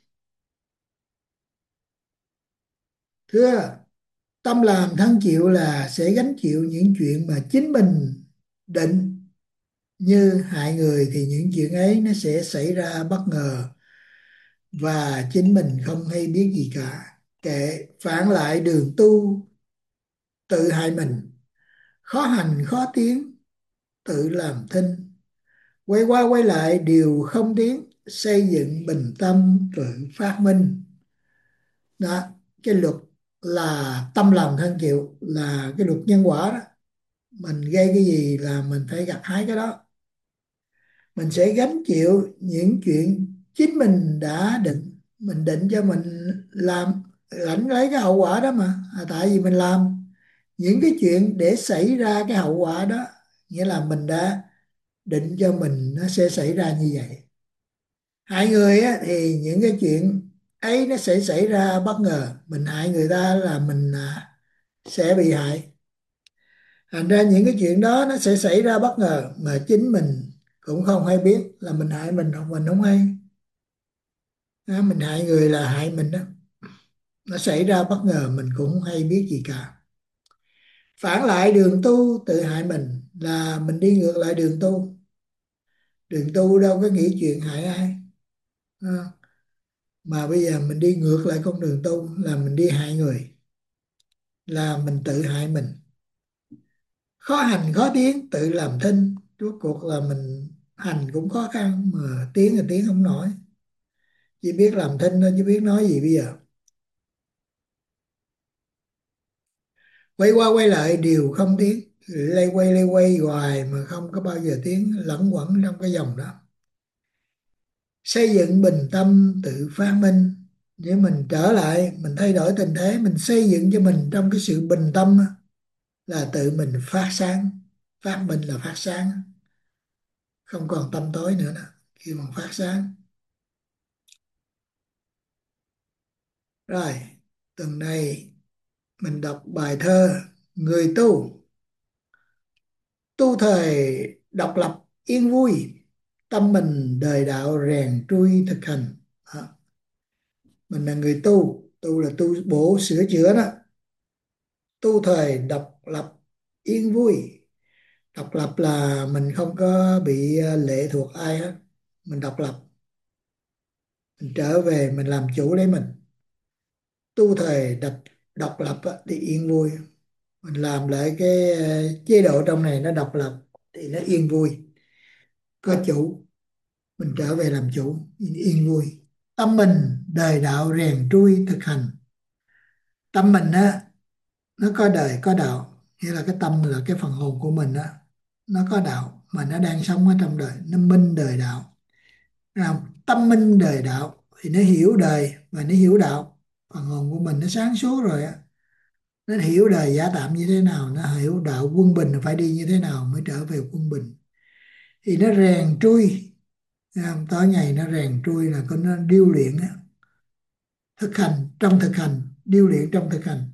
Thưa, tâm làm thân chịu là sẽ gánh chịu những chuyện mà chính mình định. Như hại người thì những chuyện ấy nó sẽ xảy ra bất ngờ và chính mình không hay biết gì cả. Kệ phản lại đường tu tự hại mình, Khó hành khó tiến tự làm thinh, quay qua quay lại đều không tiến, xây dựng bình tâm tự phát minh. Đó, cái luật là tâm làm thân chịu, là cái luật nhân quả đó. Mình gây cái gì là mình phải gặt hái cái đó. Mình sẽ gánh chịu những chuyện chính mình đã định. Mình định cho mình làm, lãnh lấy cái hậu quả đó mà, à, tại vì mình làm những cái chuyện để xảy ra cái hậu quả đó, nghĩa là mình đã định cho mình nó sẽ xảy ra như vậy. Hại người á, thì những cái chuyện ấy nó sẽ xảy ra bất ngờ, mình hại người ta là mình à, sẽ bị hại. Thành ra những cái chuyện đó nó sẽ xảy ra bất ngờ mà chính mình cũng không hay biết, là mình hại mình, mình không hay. Đó, mình hại người là hại mình đó, nó xảy ra bất ngờ mình cũng không hay biết gì cả. Phản lại đường tu tự hại mình, là mình đi ngược lại đường tu. Đường tu đâu có nghĩ chuyện hại ai. Ờ, mà bây giờ mình đi ngược lại con đường tu là mình đi hại người, là mình tự hại mình. Khó hành khó tiến tự làm thinh, rốt cuộc là mình hành cũng khó khăn mà tiến là tiến không nổi, chỉ biết làm thinh thôi chứ biết nói gì bây giờ. Quay qua quay lại đều không tiến, lay quay lay quay hoài mà không có bao giờ tiến, lẫn quẩn trong cái dòng đó. Xây dựng bình tâm tự phát minh, nếu mình trở lại mình thay đổi tình thế, mình xây dựng cho mình trong cái sự bình tâm á, là tự mình phát sáng. Phát minh là phát sáng, không còn tâm tối nữa đó, khi mà phát sáng. Rồi, tuần này mình đọc bài thơ Người tu. Tu thời độc lập yên vui, tâm mình đời đạo rèn trui thực hành. Đó. Mình là người tu, tu là tu bổ sửa chữa đó. Tu thời độc lập yên vui. Độc lập là mình không có bị ờ, lệ thuộc ai hết, mình độc lập, mình trở về mình làm chủ lấy mình. Tu thời độc độc lập á, thì yên vui, mình làm lại cái ờ, chế độ trong này nó độc lập thì nó yên vui, có chủ, mình trở về làm chủ, yên vui. Tâm mình đời đạo rèn trui thực hành. Tâm mình á, nó có đời có đạo, nghĩa là cái tâm là cái phần hồn của mình á, nó có đạo mà nó đang sống ở trong đời, nó minh đời đạo. Nào, tâm minh đời đạo thì nó hiểu đời và nó hiểu đạo. Phần hồn của mình nó sáng suốt rồi á, nó hiểu đời giả tạm như thế nào, nó hiểu đạo quân bình là phải đi như thế nào mới trở về quân bình. Thì nó rèn trui, tối ngày nó rèn trui là có nó điêu luyện á, thực hành trong thực hành, điêu luyện trong thực hành.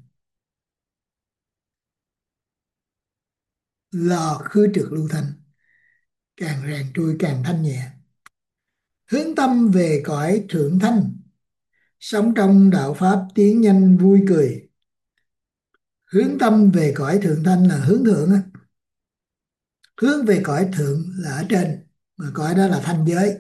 Lò khứ trượt lưu thanh, càng rèn trui càng thanh nhẹ. Hướng tâm về cõi thượng thanh, sống trong đạo pháp tiến nhanh vui cười. Hướng tâm về cõi thượng thanh là hướng thượng á, hướng về cõi thượng là ở trên, mà cõi đó là thanh giới.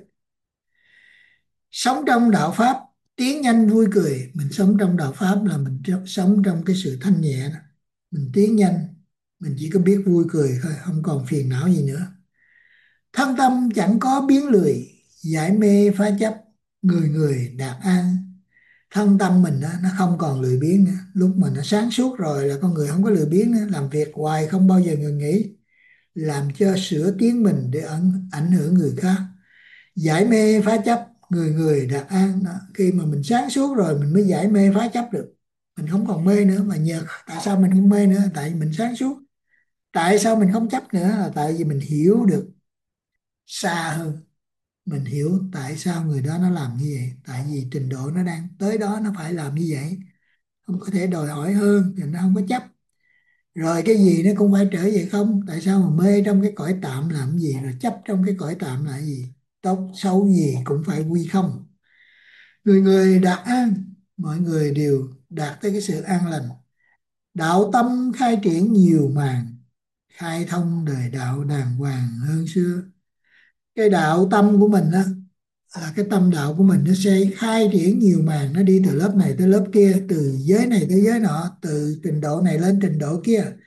Sống trong đạo pháp tiến nhanh vui cười, mình sống trong đạo pháp là mình sống trong cái sự thanh nhẹ đó. Mình tiến nhanh, mình chỉ có biết vui cười thôi, không còn phiền não gì nữa. Thân tâm chẳng có biến lười, giải mê phá chấp, người người đạt an. Thân tâm mình đó, nó không còn lười biếng nữa. Lúc mà nó sáng suốt rồi là con người không có lười biếng nữa, làm việc hoài không bao giờ ngừng nghỉ, làm cho sửa tiến mình để ảnh, ảnh hưởng người khác. Giải mê phá chấp, người người đạt an đó. Khi mà mình sáng suốt rồi mình mới giải mê phá chấp được, mình không còn mê nữa. Mà nhờ tại sao mình không mê nữa? Tại vì mình sáng suốt. Tại sao mình không chấp nữa? Là tại vì mình hiểu được xa hơn, mình hiểu tại sao người đó nó làm như vậy, tại vì trình độ nó đang tới đó, nó phải làm như vậy, không có thể đòi hỏi hơn thì nó không có chấp. Rồi cái gì nó cũng phải trở về không. Tại sao mà mê trong cái cõi tạm làm gì, rồi chấp trong cái cõi tạm là gì? Tốt xấu gì cũng phải quy không. Người người đạt an, mọi người đều đạt tới cái sự an lành. Đạo tâm khai triển nhiều màn, khai thông đời đạo đàng hoàng hơn xưa. Cái đạo tâm của mình á, là cái tâm đạo của mình nó sẽ khai triển nhiều màn, nó đi từ lớp này tới lớp kia, từ giới này tới giới nọ, từ trình độ này lên trình độ kia.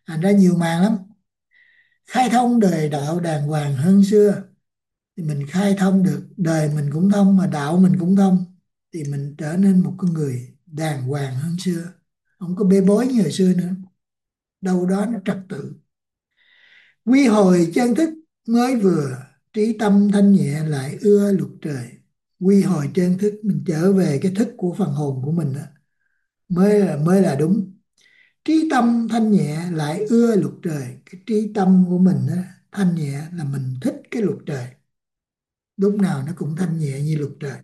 thành ra nhiều màng lắm. Khai thông đời đạo đàng hoàng hơn xưa, thì mình khai thông được đời mình cũng thông mà đạo mình cũng thông, thì mình trở nên một con người đàng hoàng hơn xưa, không có bê bối như hồi xưa nữa, đâu đó nó trật tự. Quy hồi chân thức mới vừa, trí tâm thanh nhẹ lại ưa luật trời. Quy hồi chân thức, mình trở về cái thức của phần hồn của mình đó, mới là mới là đúng. Trí tâm thanh nhẹ lại ưa luật trời. Cái trí tâm của mình đó, thanh nhẹ là mình thích cái luật trời, lúc nào nó cũng thanh nhẹ như luật trời.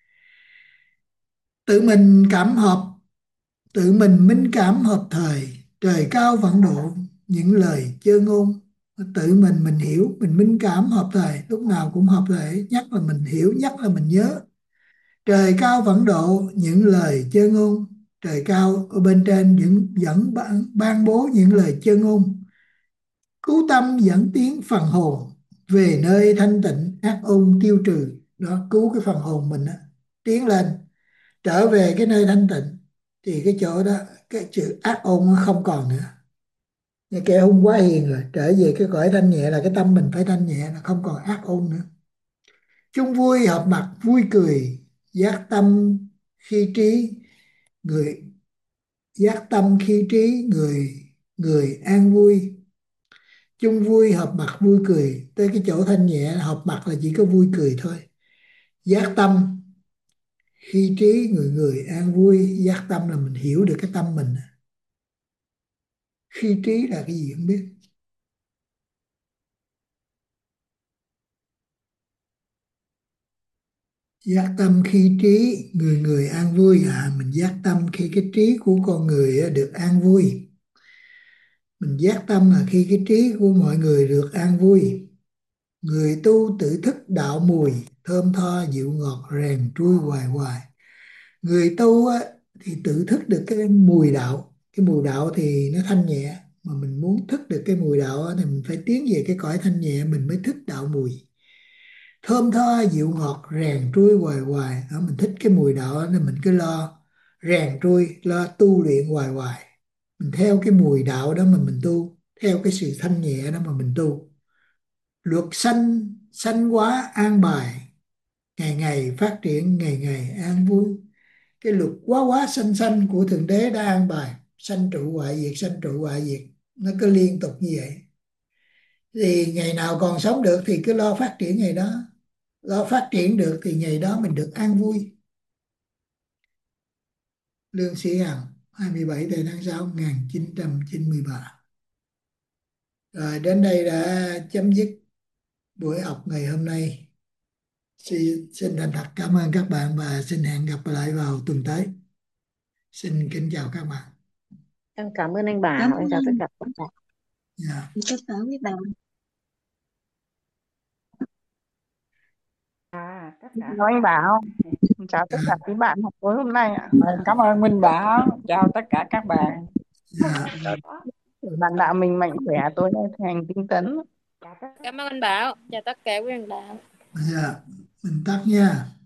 Tự mình cảm hợp, tự mình minh cảm hợp thời, trời cao vạn độ, những lời chơ ngôn. Tự mình mình hiểu, mình minh cảm hợp thời, lúc nào cũng hợp thời, nhắc là mình hiểu, nhắc là mình nhớ. Trời cao vạn độ, những lời chơ ngôn. Trời cao ở bên trên những dẫn ban, ban bố những lời chơ ngôn. Cứu tâm dẫn tiến phần hồn về nơi thanh tịnh, ác ôn tiêu trừ. Đó, cứu cái phần hồn mình đó, tiến lên, trở về cái nơi thanh tịnh, thì cái chỗ đó cái chữ ác ôn nó không còn nữa. Như kẻ hung quá hiền rồi, trở về cái cõi thanh nhẹ là cái tâm mình phải thanh nhẹ, là không còn ác ôn nữa. Chung vui hợp mặt vui cười, giác tâm khi trí người, giác tâm khi trí người người an vui. Chung vui hợp mặt vui cười, tới cái chỗ thanh nhẹ hợp mặt là chỉ có vui cười thôi. Giác tâm khi trí người người an vui, giác tâm là mình hiểu được cái tâm mình. Khi trí là cái gì không biết. Giác tâm khi trí người người an vui. À, mình giác tâm khi cái trí của con người á, được an vui. Mình giác tâm là khi cái trí của mọi người được an vui. Người tu tự thức đạo mùi, thơm tho dịu ngọt rèn trui hoài hoài. Người tu á, thì tự thức được cái mùi đạo. Cái mùi đạo thì nó thanh nhẹ, mà mình muốn thức được cái mùi đạo á, thì mình phải tiến về cái cõi thanh nhẹ, mình mới thức đạo mùi. Thơm tho dịu ngọt rèn trui hoài hoài. Đó, mình thích cái mùi đạo đó, nên mình cứ lo rèn trui, lo tu luyện hoài hoài. Mình theo cái mùi đạo đó mà mình tu, theo cái sự thanh nhẹ đó mà mình tu. Luật sanh sanh hóa an bài, ngày ngày phát triển, ngày ngày an vui. Cái luật quá quá sanh sanh của Thượng Đế đã an bài, sanh trụ hoại diệt, sanh trụ hoại diệt, nó cứ liên tục như vậy. Thì ngày nào còn sống được thì cứ lo phát triển ngày đó, lo phát triển được thì ngày đó mình được an vui. Lương Sĩ Hằng, hai mươi bảy tây tháng sáu một nghìn chín trăm chín mươi ba. Rồi đến đây đã chấm dứt buổi học ngày hôm nay. Xin, xin thành thật cảm ơn các bạn và xin hẹn gặp lại vào tuần tới. Xin kính chào các bạn. Em cảm ơn anh Bảo, Cảm em ơn chào tất anh. cả các bạn. Yeah. Tất cả quý bạn. À, tất cả Chào anh Bảo, chào tất cả quý bạn học tối hôm nay ạ. Vâng, cảm ơn Minh Bảo, chào tất cả các bạn. Yeah. Chào bạn đạo mình mạnh khỏe, tối nay thành tinh tấn. Cảm ơn anh Bảo, chào tất cả quý bạn đạo. Dạ, mình tắt nha.